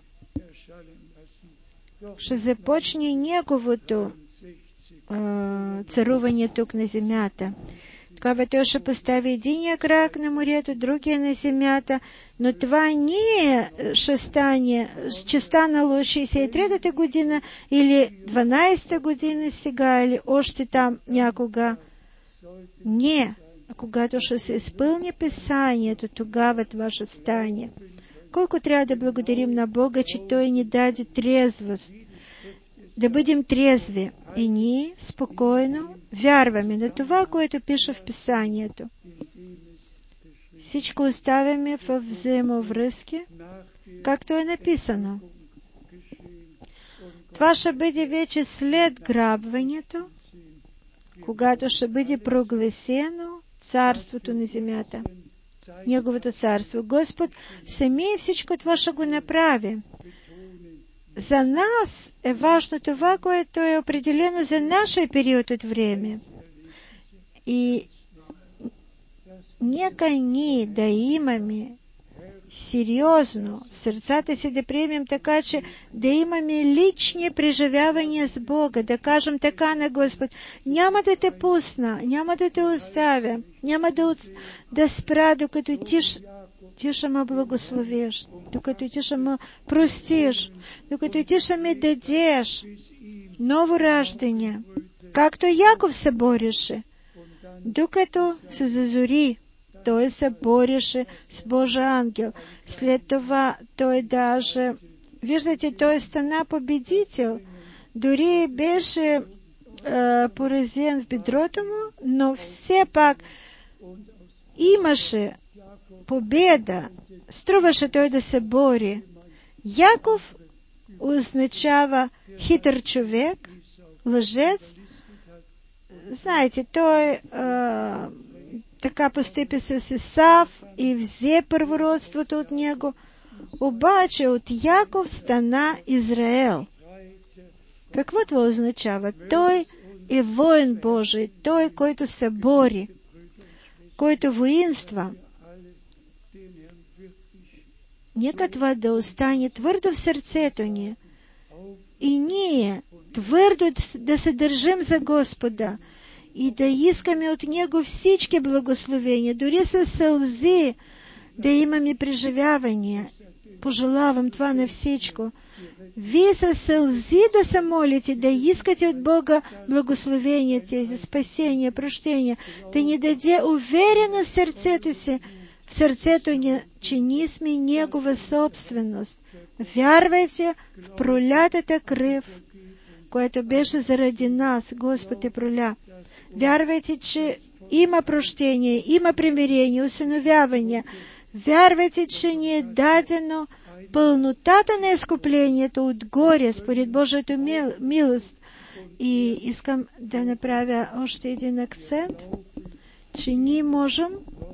ще започне неговото а, царуване тук на земята. Тогава той ще постави единия крак на морето, другия на земята, но това не ще стане, ще станало шестдесет и трета година или дванадесета година сега, или още там някога. Не, когато ще се изпълни Писанието, тогава това ще стане. Колко трябва да благодарим на Бога, че Той ни даде трезвост, да бъдем трезви. И ние спокойно вярваме на това, което пише в Писанието. Всичко оставяме в взаимовръзки, както е написано. Това ще бъде вече след грабването, когато ще бъде прогласено царството на земята. Неговото царство. Господ самия всичко това ще го направи. За нас е важно това, което е определено за нашия период от време. И нека ние да имаме сериозно в сърцата си да приемем така, че да имаме лични преживявания с Бога, да кажем така на Господ: няма да те пусна, няма да те оставя, няма да, от... да спра, докато ти, ти ще ме благословиш, докато ти ще ме простиш, докато ти ще ми дадеш ново раждане, както Яков се бореше, докато се зазори. Той се бореше с Божий ангел. След това той даже виждате, той стана победител. Дори беше е, поразен в бедрото му, но все пак имаше победа. Струваше той да се бори. Яков означава хитър човек, лъжец. Знаете, той а, така постъпи с Исав и взе първородството от него. Обаче от Яков стана Израел. Какво това означава? Той е воин Божий, той, който се бори, който воинства. Нека това да остане твърдо в сърцето ни. И ние твърдо да се държим за Господа и да искаме от Него всички благословения, дори със сълзи да имаме преживявания. Пожелавам това на всичко. Вие със сълзи да се молите, да искате от Бога благословения за спасение, прощение, да ни даде уверено в сърцето си, в сърцето ни, че ние сме Негова собственост. Вярвайте в пролятата кръв, която беше заради нас, Господ е проля. Вярвайте, че има прощение, има примирение, усиновяване. Вярвайте, че ни е дадено пълнотата на изкуплението отгоре, според Божията милост. И искам да направя още един акцент, че ние можем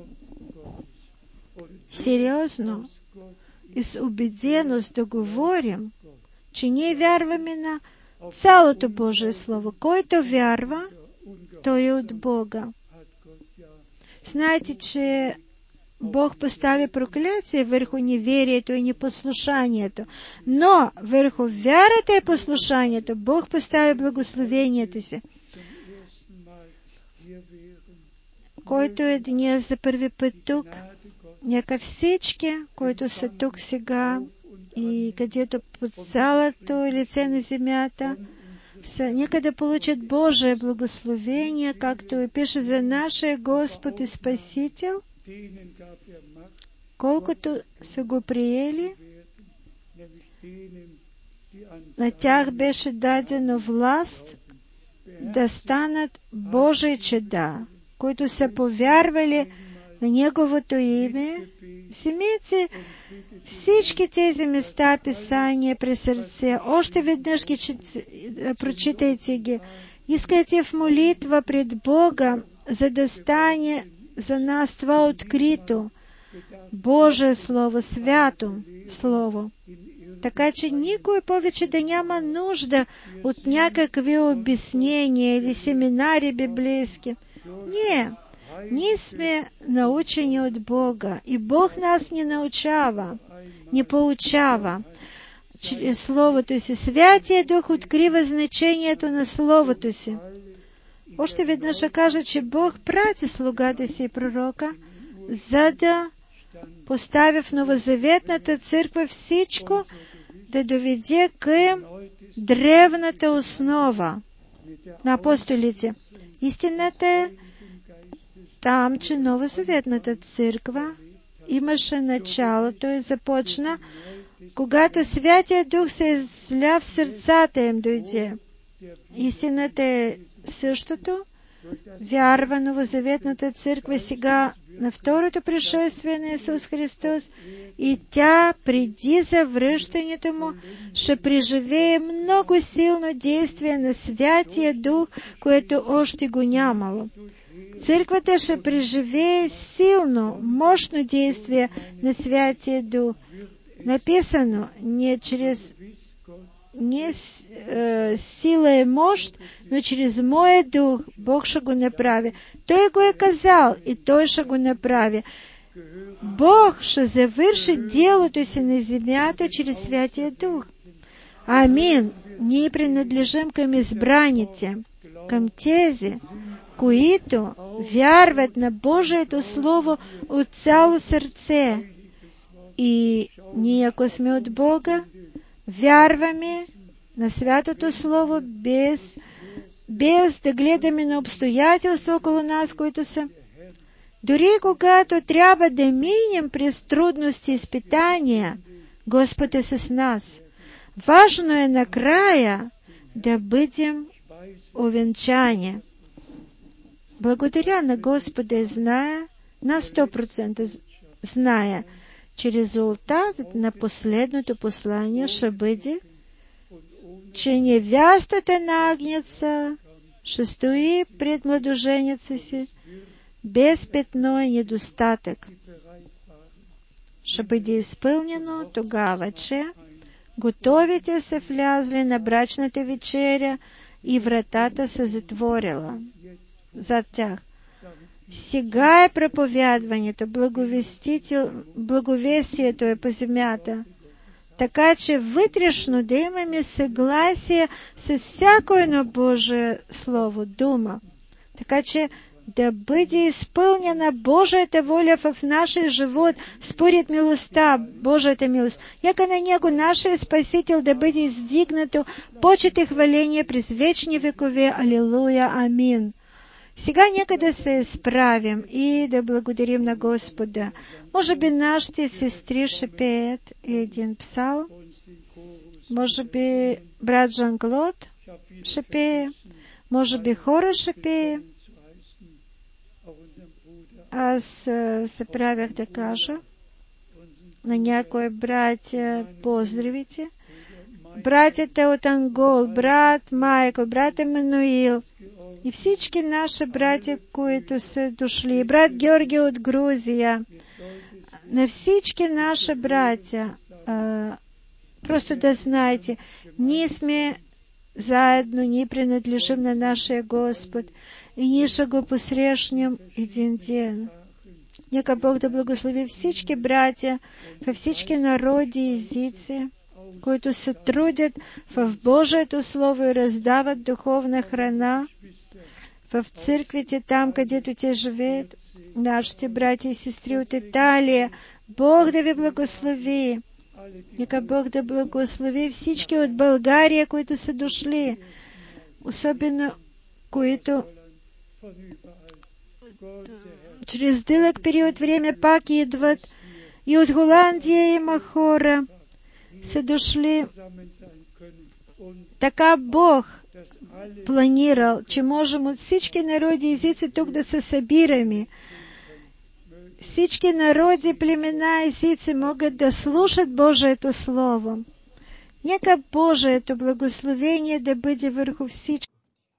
сериозно и с убеденост да говорим, че ние вярваме на цялото Божие Слово. Който вярва, той е от Бога. Знаете, че Бог постави проклятие върху неверието и непослушанието, но върху вярата и послушанието Бог постави благословението си. Който е днес за първи път тук, нека всички, които са тук сега и където под цялото лице на земята, са, нека да получат Божие благословение, както и пише за нашия Господ и Спасител, колкото са го приели, на тях беше дадено власт да станат Божии чеда, които са повярвали на Неговото име. Вземете всички тези места, Писания при сърце, още веднъж ги прочитайте ги. Искайте в молитва пред Бога, за да стане за нас това открито Божие Слово, свято Слово. Така че никой повече да няма нужда от някакви обяснения или семинари библейски. Не, ние сме научени от Бога и Бог нас не научава, не поучава. Чрез Словото си Святия Дух открива значението на Словото си. Още веднъж ще кажа, че Бог прати слугата си и пророка, за да поставя в новозаветната църква всичко, да доведе към древната основа на апостолите. Истината е там, че новозаветната църква имаше началото и започна, когато Святия Дух се изля в сърцата им дойде. Истината е същото. Вярва новозаветната църква сега на второто пришествие на Исус Христос и тя преди завръщането му ще преживее много силно действие на Святия Дух, което още го нямало. Църквата ще преживее силно, мощно действие на Святия Дух. Написано не чрез не е, сила и мощ, но чрез моя дух Бог ще го направи. Той го е казал и Той ще го направи. Бог ще завърши делото си на земята чрез Святия Дух. Амин. Ние принадлежим към избраните, към тези, които вярват на Божието Слово от цяло сърце. И ние, ако сме от Бога, вярваме на Святото Слово без, без да гледаме на обстоятелства около нас, които са. Дори когато трябва да минем през трудности и изпитания, Господ е с нас. Важное на края, да будем увенчане. Благодаря на Господа, зная, на сто процентов зная, че резултат на последното послание ще бъде, че невястата на Агнеца ще стои пред младоженица си без петно и недостатък. Ще бъде изпълнено тогава, че готовите са влязли на брачната вечеря и вратата се затворила за тях. Сега е проповядването, благовестието е по земята, така че вътрешно да имаме съгласие с всяко едно Божие Слово, дума, така че да бъде изпълнена Божията воля в нашия живот, според милостта, Божията милост. Яка на Него нашия Спасител да бъде издигнато, почет и хваление през вечни векове. Алилуя, амин. Сега нека да се изправим и да благодарим на Господа. Може би нашите сестри ще пеят един псал. Може би брат Жан-Клод ще пее. Може би хора ще пее. Аз се правях да кажа на някои братя поздравите. Братята от Ангол, брат Майкъл, брат Емануил и всички наши братя, които са дошли, брат Георги от Грузия, на всички наши братя, а, просто да знаете, ние сме заедно, ние принадлежим на нашия Господ и ние ще го посрещнем един ден. Нека Бог да благослови всички братя във всички народи и езици, които се трудят в Божието Слово и раздават духовна храна в църквите, там, където те живеят. Нашите братя и сестри от Италия, Бог да ви благослови. Нека Бог да благослови всички от България, които са дошли, особено които чрез дълъг период време пак идват. И от Холандия има хора, са дошли. Така Бог планирал, че можем от всички народи и езици тук да се събираме. Всички народи, племена и езици могат да слушат Божието Слово. Нека Божието благословение да бъде върху всички.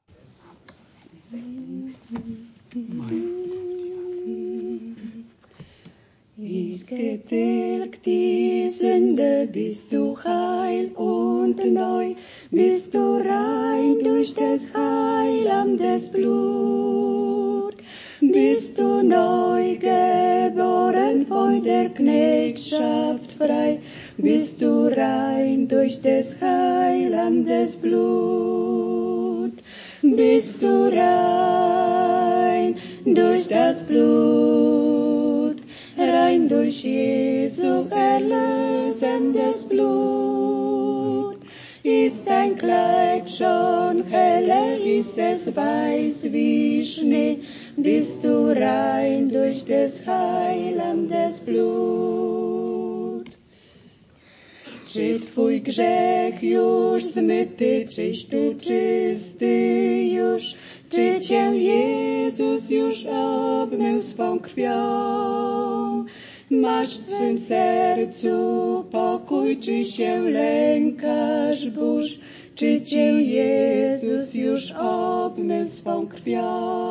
Ist getilgt die Sünde, bist du heil und neu, bist du rein durch des Heilandes Blut, bist du neu geboren von der Knechtschaft frei, bist du rein durch des Heilandes Blut, bist du rein durch das Blut, rein durch Jesu erlösendes Blut. Ist dein Kleid schon heller, ist es weiß wie Schnee, bist du rein durch des Heilandes Blut. Czy twój grzech już zmyty, czyś tu czysty już, czy cię Jezus już obmył swą krwią? Masz w swym sercu pokój, czy się lękasz burz, czy cię Jezus już obmył swą krwią?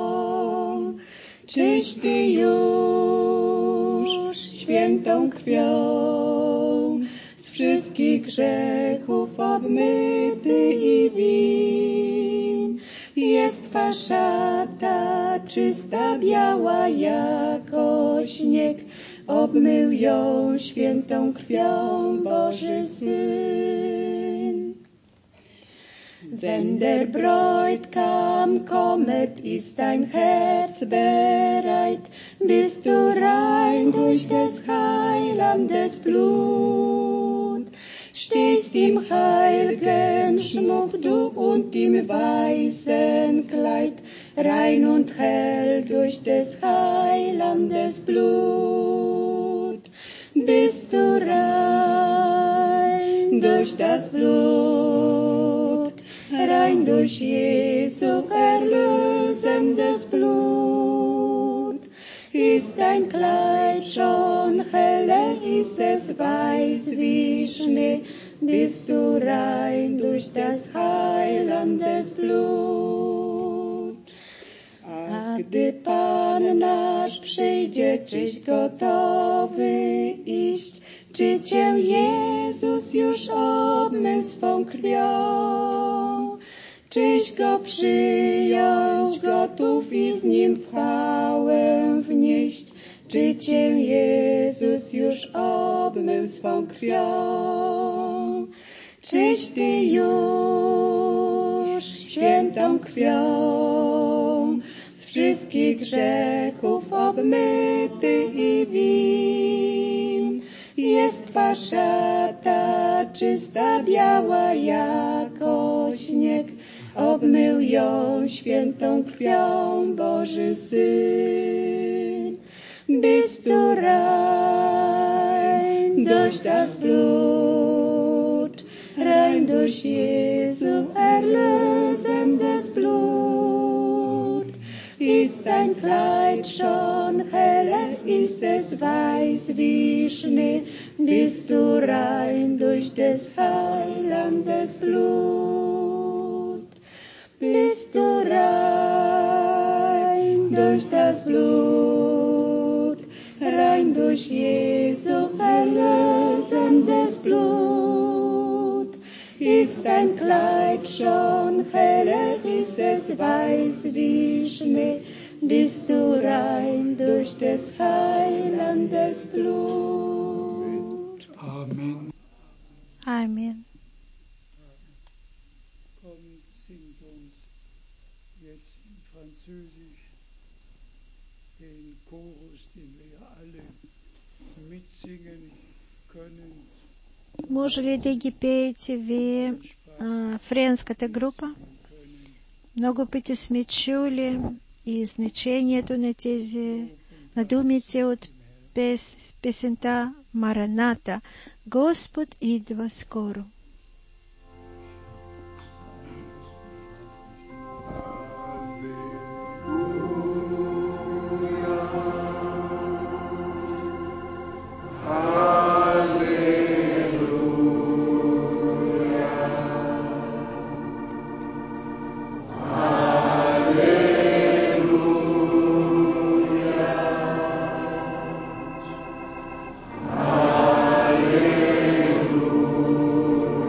Czyś ty już świętą krwią z wszystkich grzechów obmyty i win? Jest twa szata czysta, biała jako śnieg, obmył ją świętą krwią Boży Syn. Wenn der Bräutigam kommet, ist dein Herz bereit, bist du rein durch des Heilandes Blut, stehst im heilgen Schmuck du und im weißen Kleid, rein und hell durch des Heilandes Blut, bist du rein durch durch das Blut, rein durch Jesu erlösendes Blut. Ist dein Kleid schon heller, ist es weiß wie Schnee, bist du rein durch das Heilandes Blut. A gdy Pan nasz przyjdzie, czyś gotowy iść, czy Cię Jezus już obmył swą krwią? Czyś Go przyjąć gotów i z Nim chwałę wnieść? Czy Cię Jezus już obmył swą krwią? Czyś Ty już świętą krwią z wszystkich grzechów obmyty i win? Jest Twa szata czysta, biała jako śnieg, obmył ją świętą krwią Boży Syn. Bist du rein durch das Blut, rein durch Jesu erlösendes Blut. Ist dein Kleid schon heller, ist es weiß wie Schnee, bist du rein durch des Heilandes Blut. Bist du rein durch das Blut, rein durch Jesu erlösendes Blut. Ist dein Kleid schon heller, ist es weiß wie Schnee, bist du rein durch des Heilandes Blut. Amen. Amen. Kommt, singt uns jetzt in Französisch den Chorus, den wir ja alle mitsingen können. Може ли да ги пеете вие а, френската група? Много пъти сме чули и значението на тези, на думите от пес, песента Мараната. Господ идва скоро. Alleluia.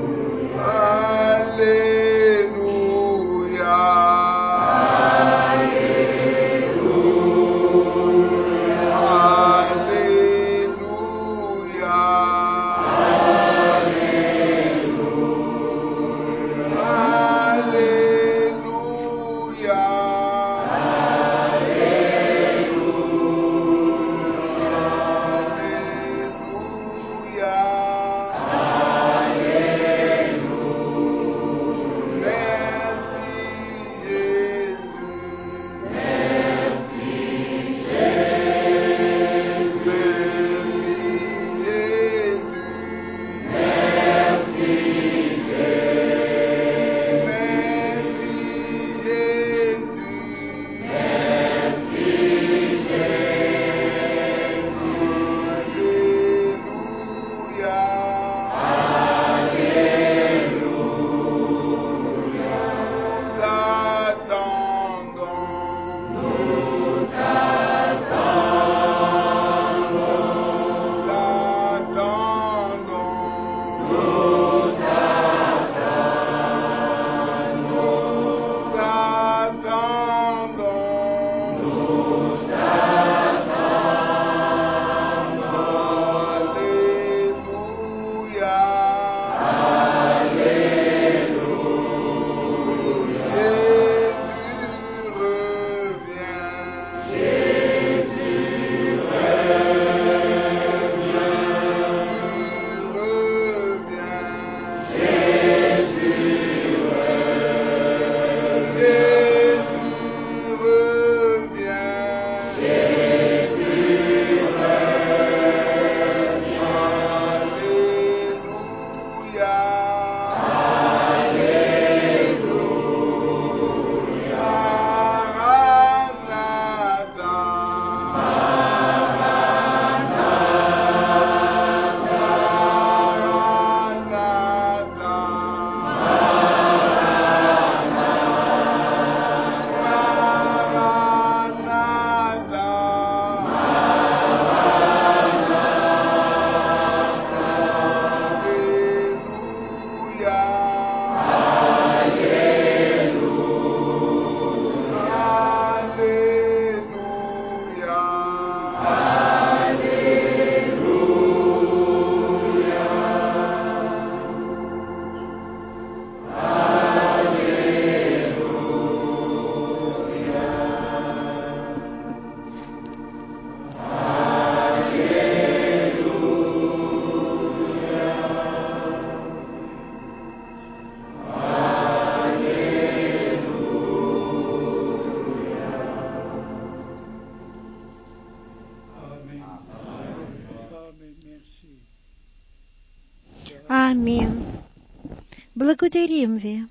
Благодарим Ви.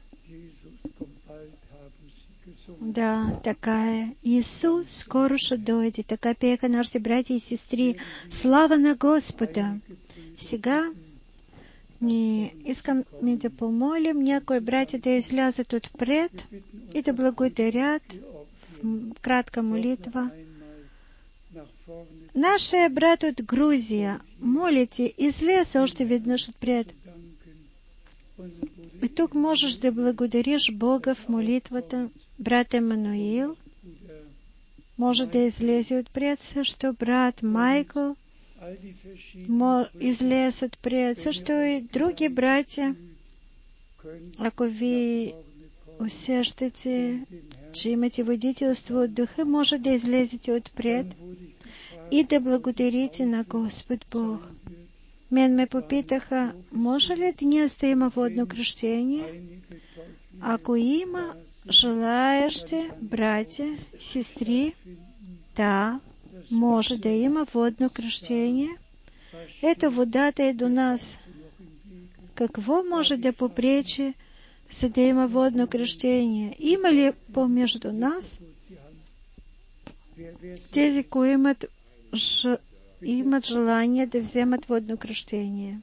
Да, такая. Иисус скоро ще дойде. Така пеха нашите братья и сестри. Слава на Господа! Сега ни искаме да помолим някои братя да излязат отпред и да благодарят. Кратка молитва. Нашия брат от Грузия, молите, излез още веднъж отпред. И тук можеш да благодариш Бога в молитвата. Брат Емануил може да излезе отпред също. Брат Майкъл излез отпред. Също и други братя. Ако ви усещате, че имате водителство от Духа, може да излезете отпред и да благодарите на Господ Бог. Мен ме попитаха, може ли днес да има водно кръщение? Ако има желаещи братя, сестри, да, може да има водно кръщение. Ето водата е до нас. Какво може да попречи, за да има водно кръщение? Има ли помежду нас тези, които имат, ж... имат желание да вземат водно кръщение?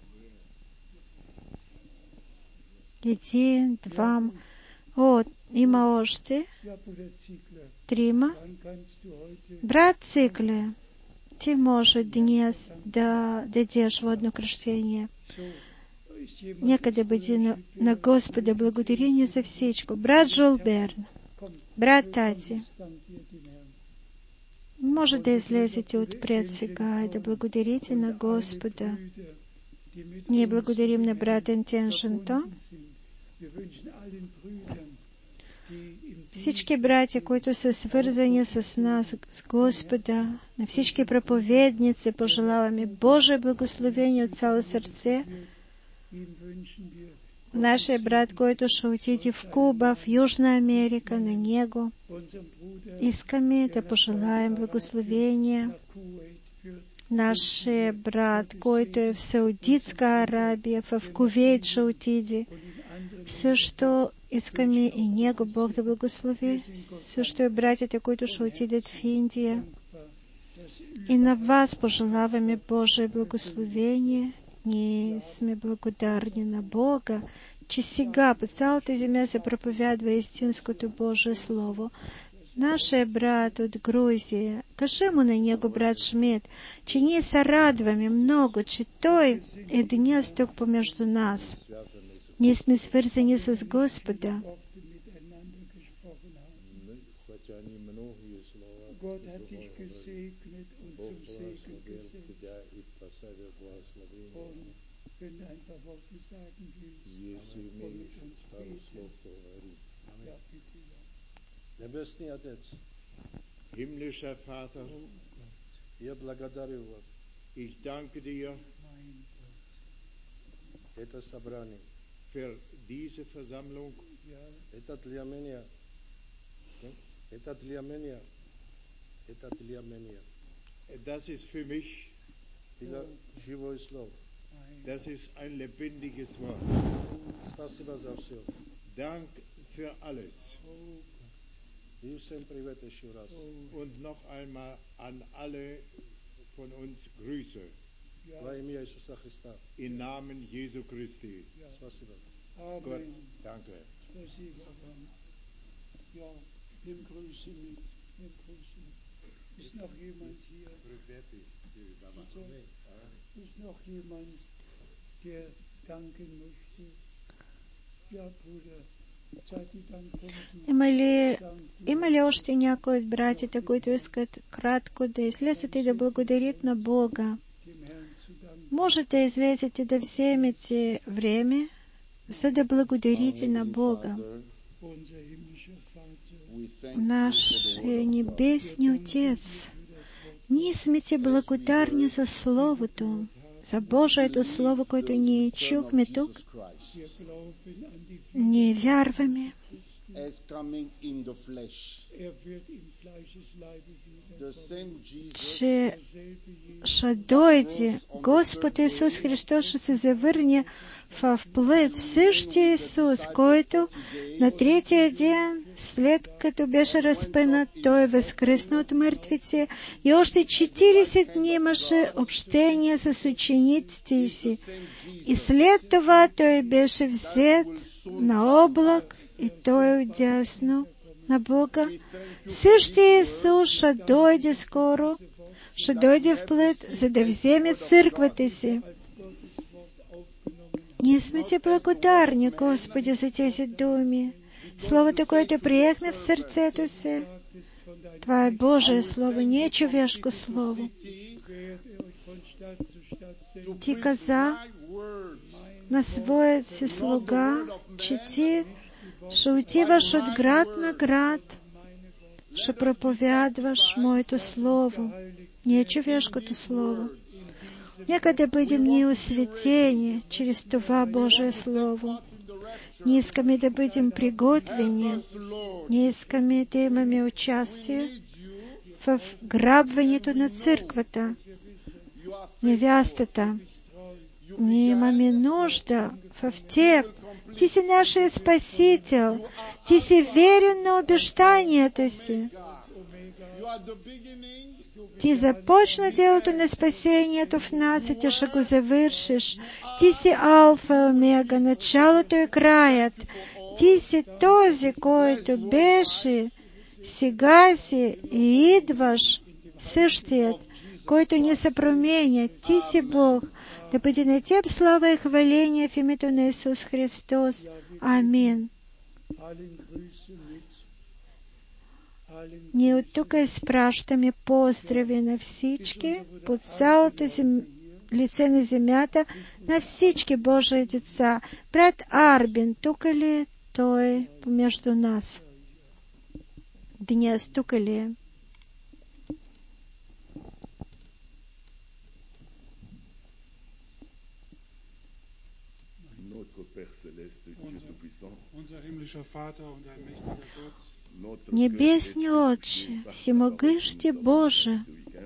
Един, два, о, има още трима. Брат Цикле, ти може днес да дадеш водно кръщение. Нека да бъде на, на Господа благодарение за всичко. Брат Жолберн, брат Тати, може да излезете отпред сега и да благодарите на Господа. Ние благодарим на брат Ентен Шантон. Всички братя, които са свързани с нас, с Господа, на всички проповедници пожелаваме Божие благословение от цяло сърце. Нашия брат, който ще отиде в Куба, в Южна Америка, на него искаме да пожелаем благословение. Нашия брат, който е в Саудитска Арабия, в Кувейт ще отиде, също искаме и него Бог да благослови. Също и братята, които ще отидат в Индия. И на вас пожелаваме Божие благословение. Ние сме благодарни на Бога, че сега по цялата земя се проповядва истинското Божие Слово. Нашия брат от Грузия, кажи му на него, брат Шмидт, че ние се радваме много, че той е днес тук помежду нас. Ние сме свързани с Господа. Небесный Отец, himmlischer Vater, я благодарю вас. Ich danke dir это собрание, für diese Versammlung. Это для меня, это для меня, это для меня. Das ist für mich живое слово. Das ist ein lebendiges Wort. Спасибо за все. Dank für alles. И всем привет еще раз. Und noch einmal an alle von uns Grüße. Во имя Иисуса Христа. In Namen Jesu Christi. Спасибо. Gott, danke. Спасибо вам. Ja, nimm Grüße mit. Nimm Grüße mit. Ist noch jemand hier? Bitte? Ist noch jemand, der danken möchte? Ja, Bruder. Има ли, има ли още някои от братите, които искат кратко да излезат и да благодарят на Бога? Може да излезете да вземете време, за да благодарите на Бога. Нашия небесни Отец, ние сме ти благодарни за Словото, за Божието Слово, което ние чухме тук. Ние вярваме, as coming in the flesh. Er wird im Fleischesleibe The wiederkommen. same Jesus Че ще дойде Господ Исус Христос, ще се завърне в плът. Същия Исус, който на третия ден, след като беше разпънат, Той възкръсна от мъртвици и още четиридесет дни имаше общение с учениците си. И след това Той беше взет на облак и Той е отдясно на Бога. Същия Исус ще дойде скоро, ще дойде в плът, за да вземе църквата си. Ние сме ти благодарни, Господи, за тези думи. Словото, което приехме в сърцето си, това е Божие Слово, не е човешко Слово. Ти каза на своят си слуга, че ти ще отиваш от град на град, ще проповядваш Моето Слово, не е човешкото Слово. Нека да бъдем ние осветени чрез това Божие Слово. Ние искаме да бъдем приготвени. Ние искаме да имаме участие в грабването на църквата, невястата. Ние имаме нужда в Теб. Ти си нашия Спасител. Ти си верен на обещанията си. Ти започна делото на спасението в нас и ти ще го завършиш. Ти си Алфа и Омега, началото и краят. Ти си този, който беше, сега си и идваш, същият, който не се променя. Ти си Бог. Да бъде на Теб слава и хваление в името на Исус Христос. Амин. Ние от тук изпращаме поздрави на всички, по цялото зем... лице на земята, на всички Божии деца. Брат Арбин, тук ли е? Той е помежду нас. Днес тук ли е? Небесний Отче, всемогъщий Боже,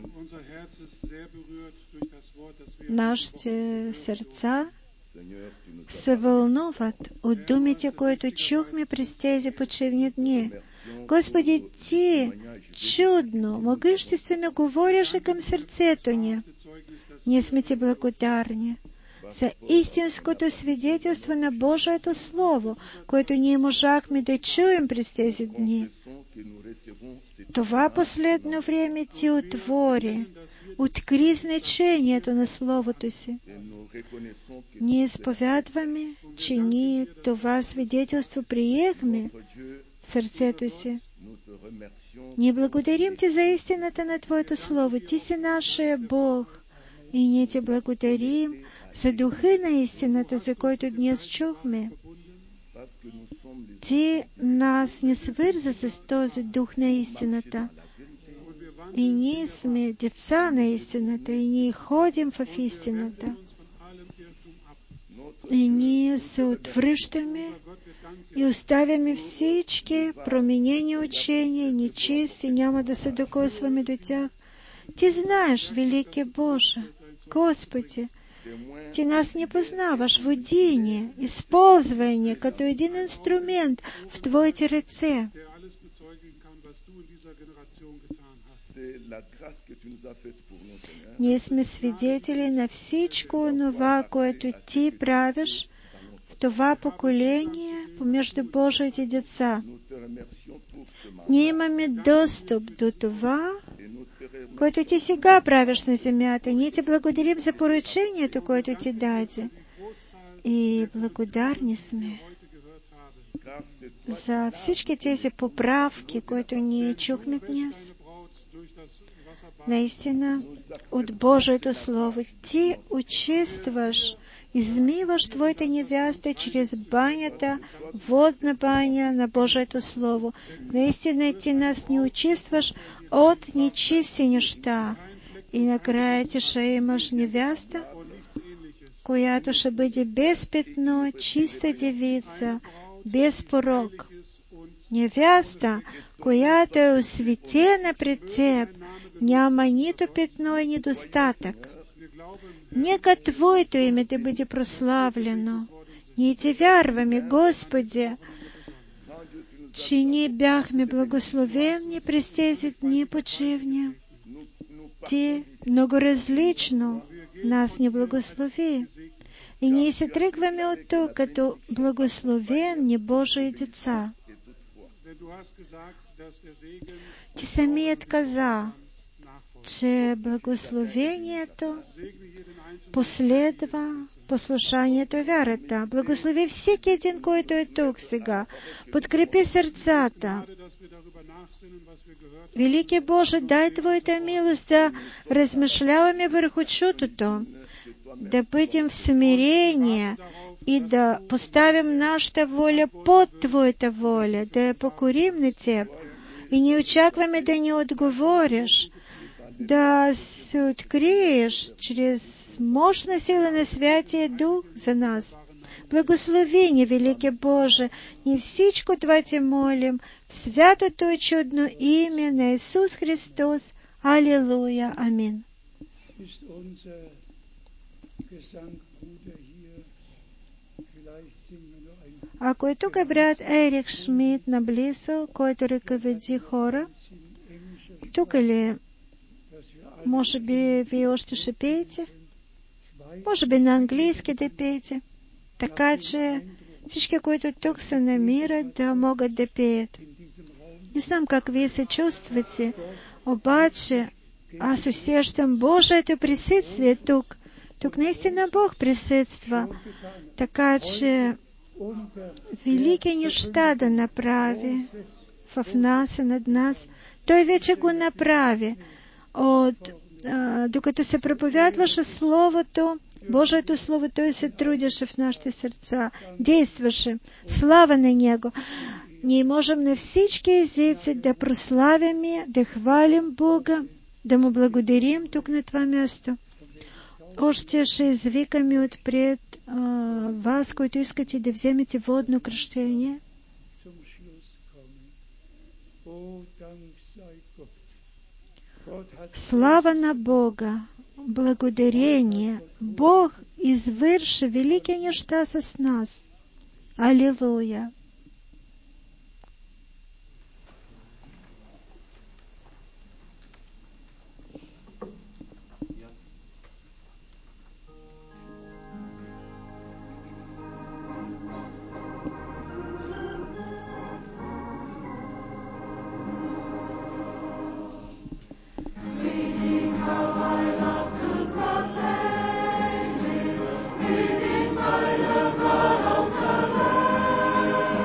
нашите сърца се вълнуват от думите, които чухме през тези почивни дни. Господи, Ти чудно, могъществено говориш към сърцето ни. Ние сме Ти благодарни за истинското свидетелство на Божието Слово, което ние можахме да чуем през тези дни. Това последно време Ти отвори, откри значението на Словото Си. Ние изповядваме, че ние това свидетелство приехме в сърцето си. Ние благодарим Ти за истината на Твоето Слово. Ти си нашия Бог. И ние Ти благодарим за духа на истината, за който днес чухме. Ти нас не свърза с този дух на истината. И ние сме деца на истината, и ние ходим в истината. И ние се отвръщаме и оставяме всички променени учения, нечисти, няма да се докосваме до тях. Ти знаеш, велики Боже, Господи, Ти нас не познаваш в едине, използвай ни като един инструмент в Твоите ръце. Ние сме свидетели на всичко онова, което Ти правиш в това поколение помежду Божиите деца. Ние имаме достъп до това, което Ти сега правиш на земята. Ние Ти благодарим за поръчението, което Ти даде. И благодарни сме за всички тези поправки, които ние чухме днес. Наистина, от Божието Слово Ти очистваш, измиваш Твоите невясти чрез банята, водна баня на Божието Слово. Наистина Ти нас не очистваш от нечисти неща. И накрая Ти ще имаш невяста, която ще бъде без петно, чиста девица, без порок. Невеста, която е осветена пред Теб, няма нито петно и недостатък. Нека Твоето име да бъде прославлено. Ние Ти вярваме, Господи, че ние бяхме благословени през тези дни почивни. Ти много различно нас не благослови. И ние се тръгваме от тук като благословени Божии деца. Ти самият каза, че благословението последва послушанието и вярата. Благослови всеки един, който е тук сега. Подкрепи сърцата. Велики Боже, дай Твоята милост да размишляваме върху чутото, да бъдем в смирение и да поставим нашата воля под Твоята воля, да я покорим на Теб. И не очакваме да ни отговориш, да се откриеш чрез мощна сила на Святия Дух за нас. Благослови ни, велики Боже, и всичко Това Ти молим в святото и чудно име на Исус Христос. Аллилуйя. Амин. Ако е тук брат Ерик Шмидт наблизо, който ръководи хора, тук ли? Може би вие още ще пеете? Може би на английски да пеете. Така че всички, които тук се намират, да могат да пеят. Не знам как вие се чувствате, обаче аз усещам Божието присъствие тук. Тук наистина Бог присъства. Така че велики неща да направи в нас и над нас. Той вече го направи. От, а, докато се проповядваше Словото, Божието Слово, Той се трудеше в нашите сърца, действаше. Слава на Него! Ние можем на всички езици да прославяме, да хвалим Бога, да Му благодарим тук на това място. Още ще извикаме отпред а, вас, които искате да вземете водно кръщение. Слава на Бога! Благодарение! Бог извърши велики неща с нас. Аллилуйя! Thank you.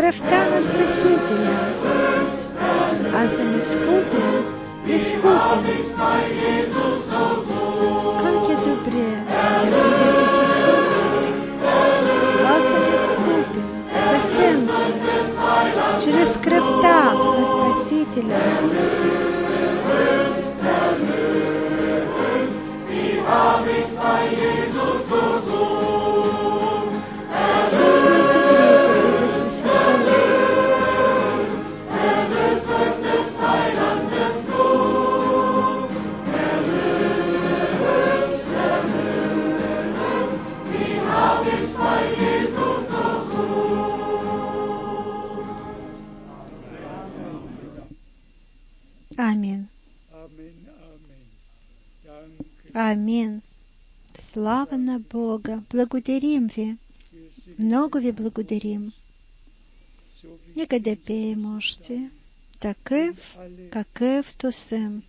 кръвта на Спасителя. Аз съм изкупен, изкупен. Как е добре да бъде с Исус. Аз съм изкупен, спасен съм чрез кръвта на Спасителя. Амин. Амин. Слава на Бога. Благодарим Ви. Много Ви благодарим. Нека да пеем още. Такъв, какъвто съм.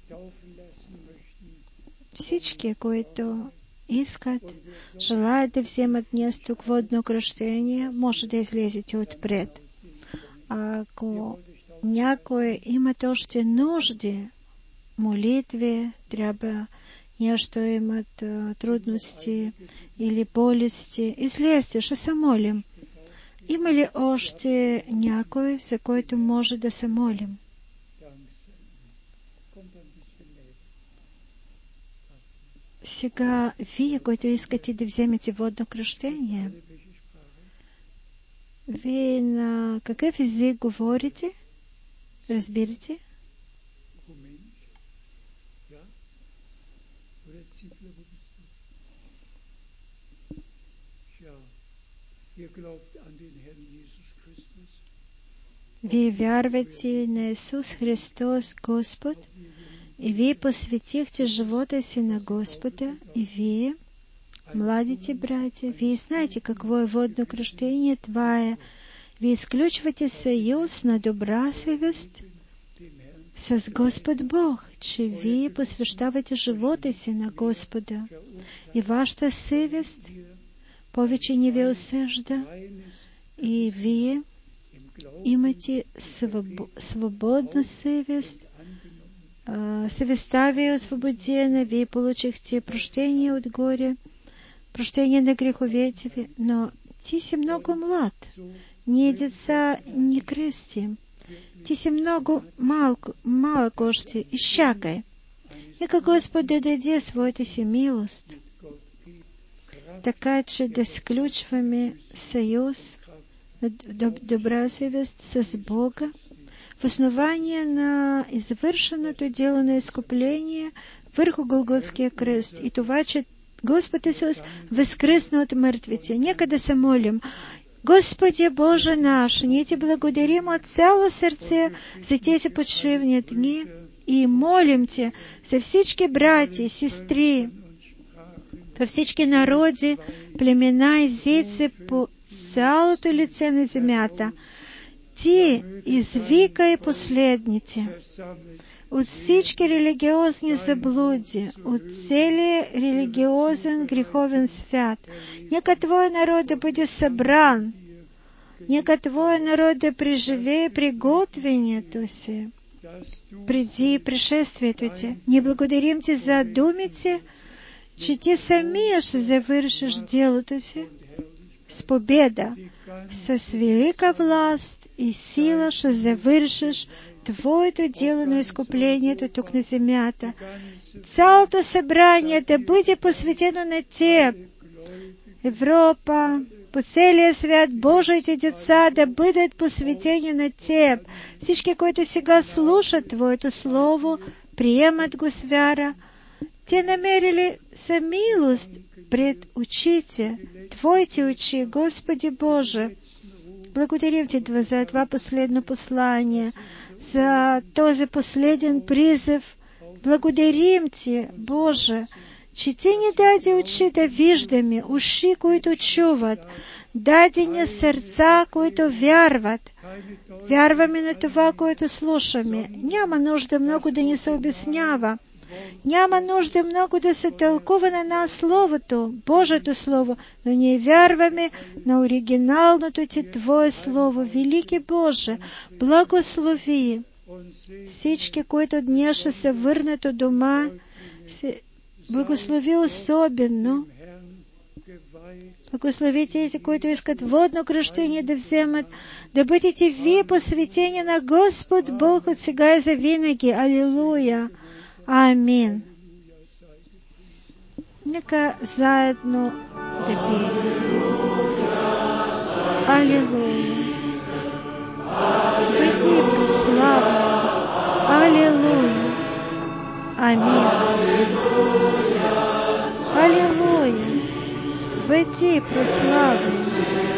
Всички, които искат, желаят да вземат днес тук водно кръщение, може да излезете отпред. Ако някой имат още нужди, молитви, трябва нещо имат трудности или болести, излезте, ще се молим. Има ли още някой, за който може да се молим? Сега, вие, които искате да вземете водно кръщение, вие на какъв език говорите? Разбирате? Вие вярвате на Исус Христос Господ и вие посветихте живота си на Господа и вие, младите братя, вие знаете какво е водно кръщение. Това е, вие изключвате съюз на добра съвест с Господ Бог, че вие посвещавате живота си на Господа и вашата съвест повече не ви осъжда и вие имате свобо, свободна съвест. Съвестта ви е освободена, вие получихте прощение отгоре, прощение на греховете ви, но ти си много млад. Ние деца не кръстим. Ти си много малко, малък още, изчакай. Нека Господ да даде своята си милост, така че да сключваме съюз на добра съвест с Бога в основание на извършеното дело на изкупление върху Голготския кръст и това, че Господ Исус възкръсна от мъртвите. Нека да се молим. Господи Боже наш, ние Ти благодарим от цяло сърце за тези почивни дни и молим Те за всички братя и сестри, във всички народи, племена и езици по цялото лице на земята. Ти извикай последните от всички религиозни заблуди, от целия религиозен греховен свят. Нека Твой народ да бъде събран, нека Твой народ да преживее приготвението си преди пришествието Ти. Ние благодарим Ти за думите, че Ти самия ще завършиш делото си с победа, с велика власт и сила ще завършиш Твоето дело на изкуплението тук на земята. Цялото събрание да бъде посветено на Теб. Европа, по целия свят, Божиите деца да бъдат посветени на Теб. Всички, които сега слушат Твоето Слово, приемат го с вяра. Те намерили са милост пред очите, Твоите очи, Господи Боже. Благодарим Ти за това последно послание, за този последен призив. Благодарим Ти, Боже, че Ти ни даде очи да виждаме, уши, които чуват, даде ни сърца, които вярват. Вярваме на това, което слушаме. Няма нужда много да ни се обяснява. Няма нужда много да се тълкува на нас Словото, Божието Слово, но ние вярваме на оригиналното Ти Твое Слово. Велики Боже, благослови всички, които днес ще се върнат от дома, благослови особено. Благослови тези, които искат водно кръщение да вземат, да бъдете вие посветени на Господ Бог от сега и за винаги. Алилуя! Амин! Нека заедно да пеем. Алилуя! Бъди прославлен! Алилуя! Амин! Алилуя! Бъди прославлен!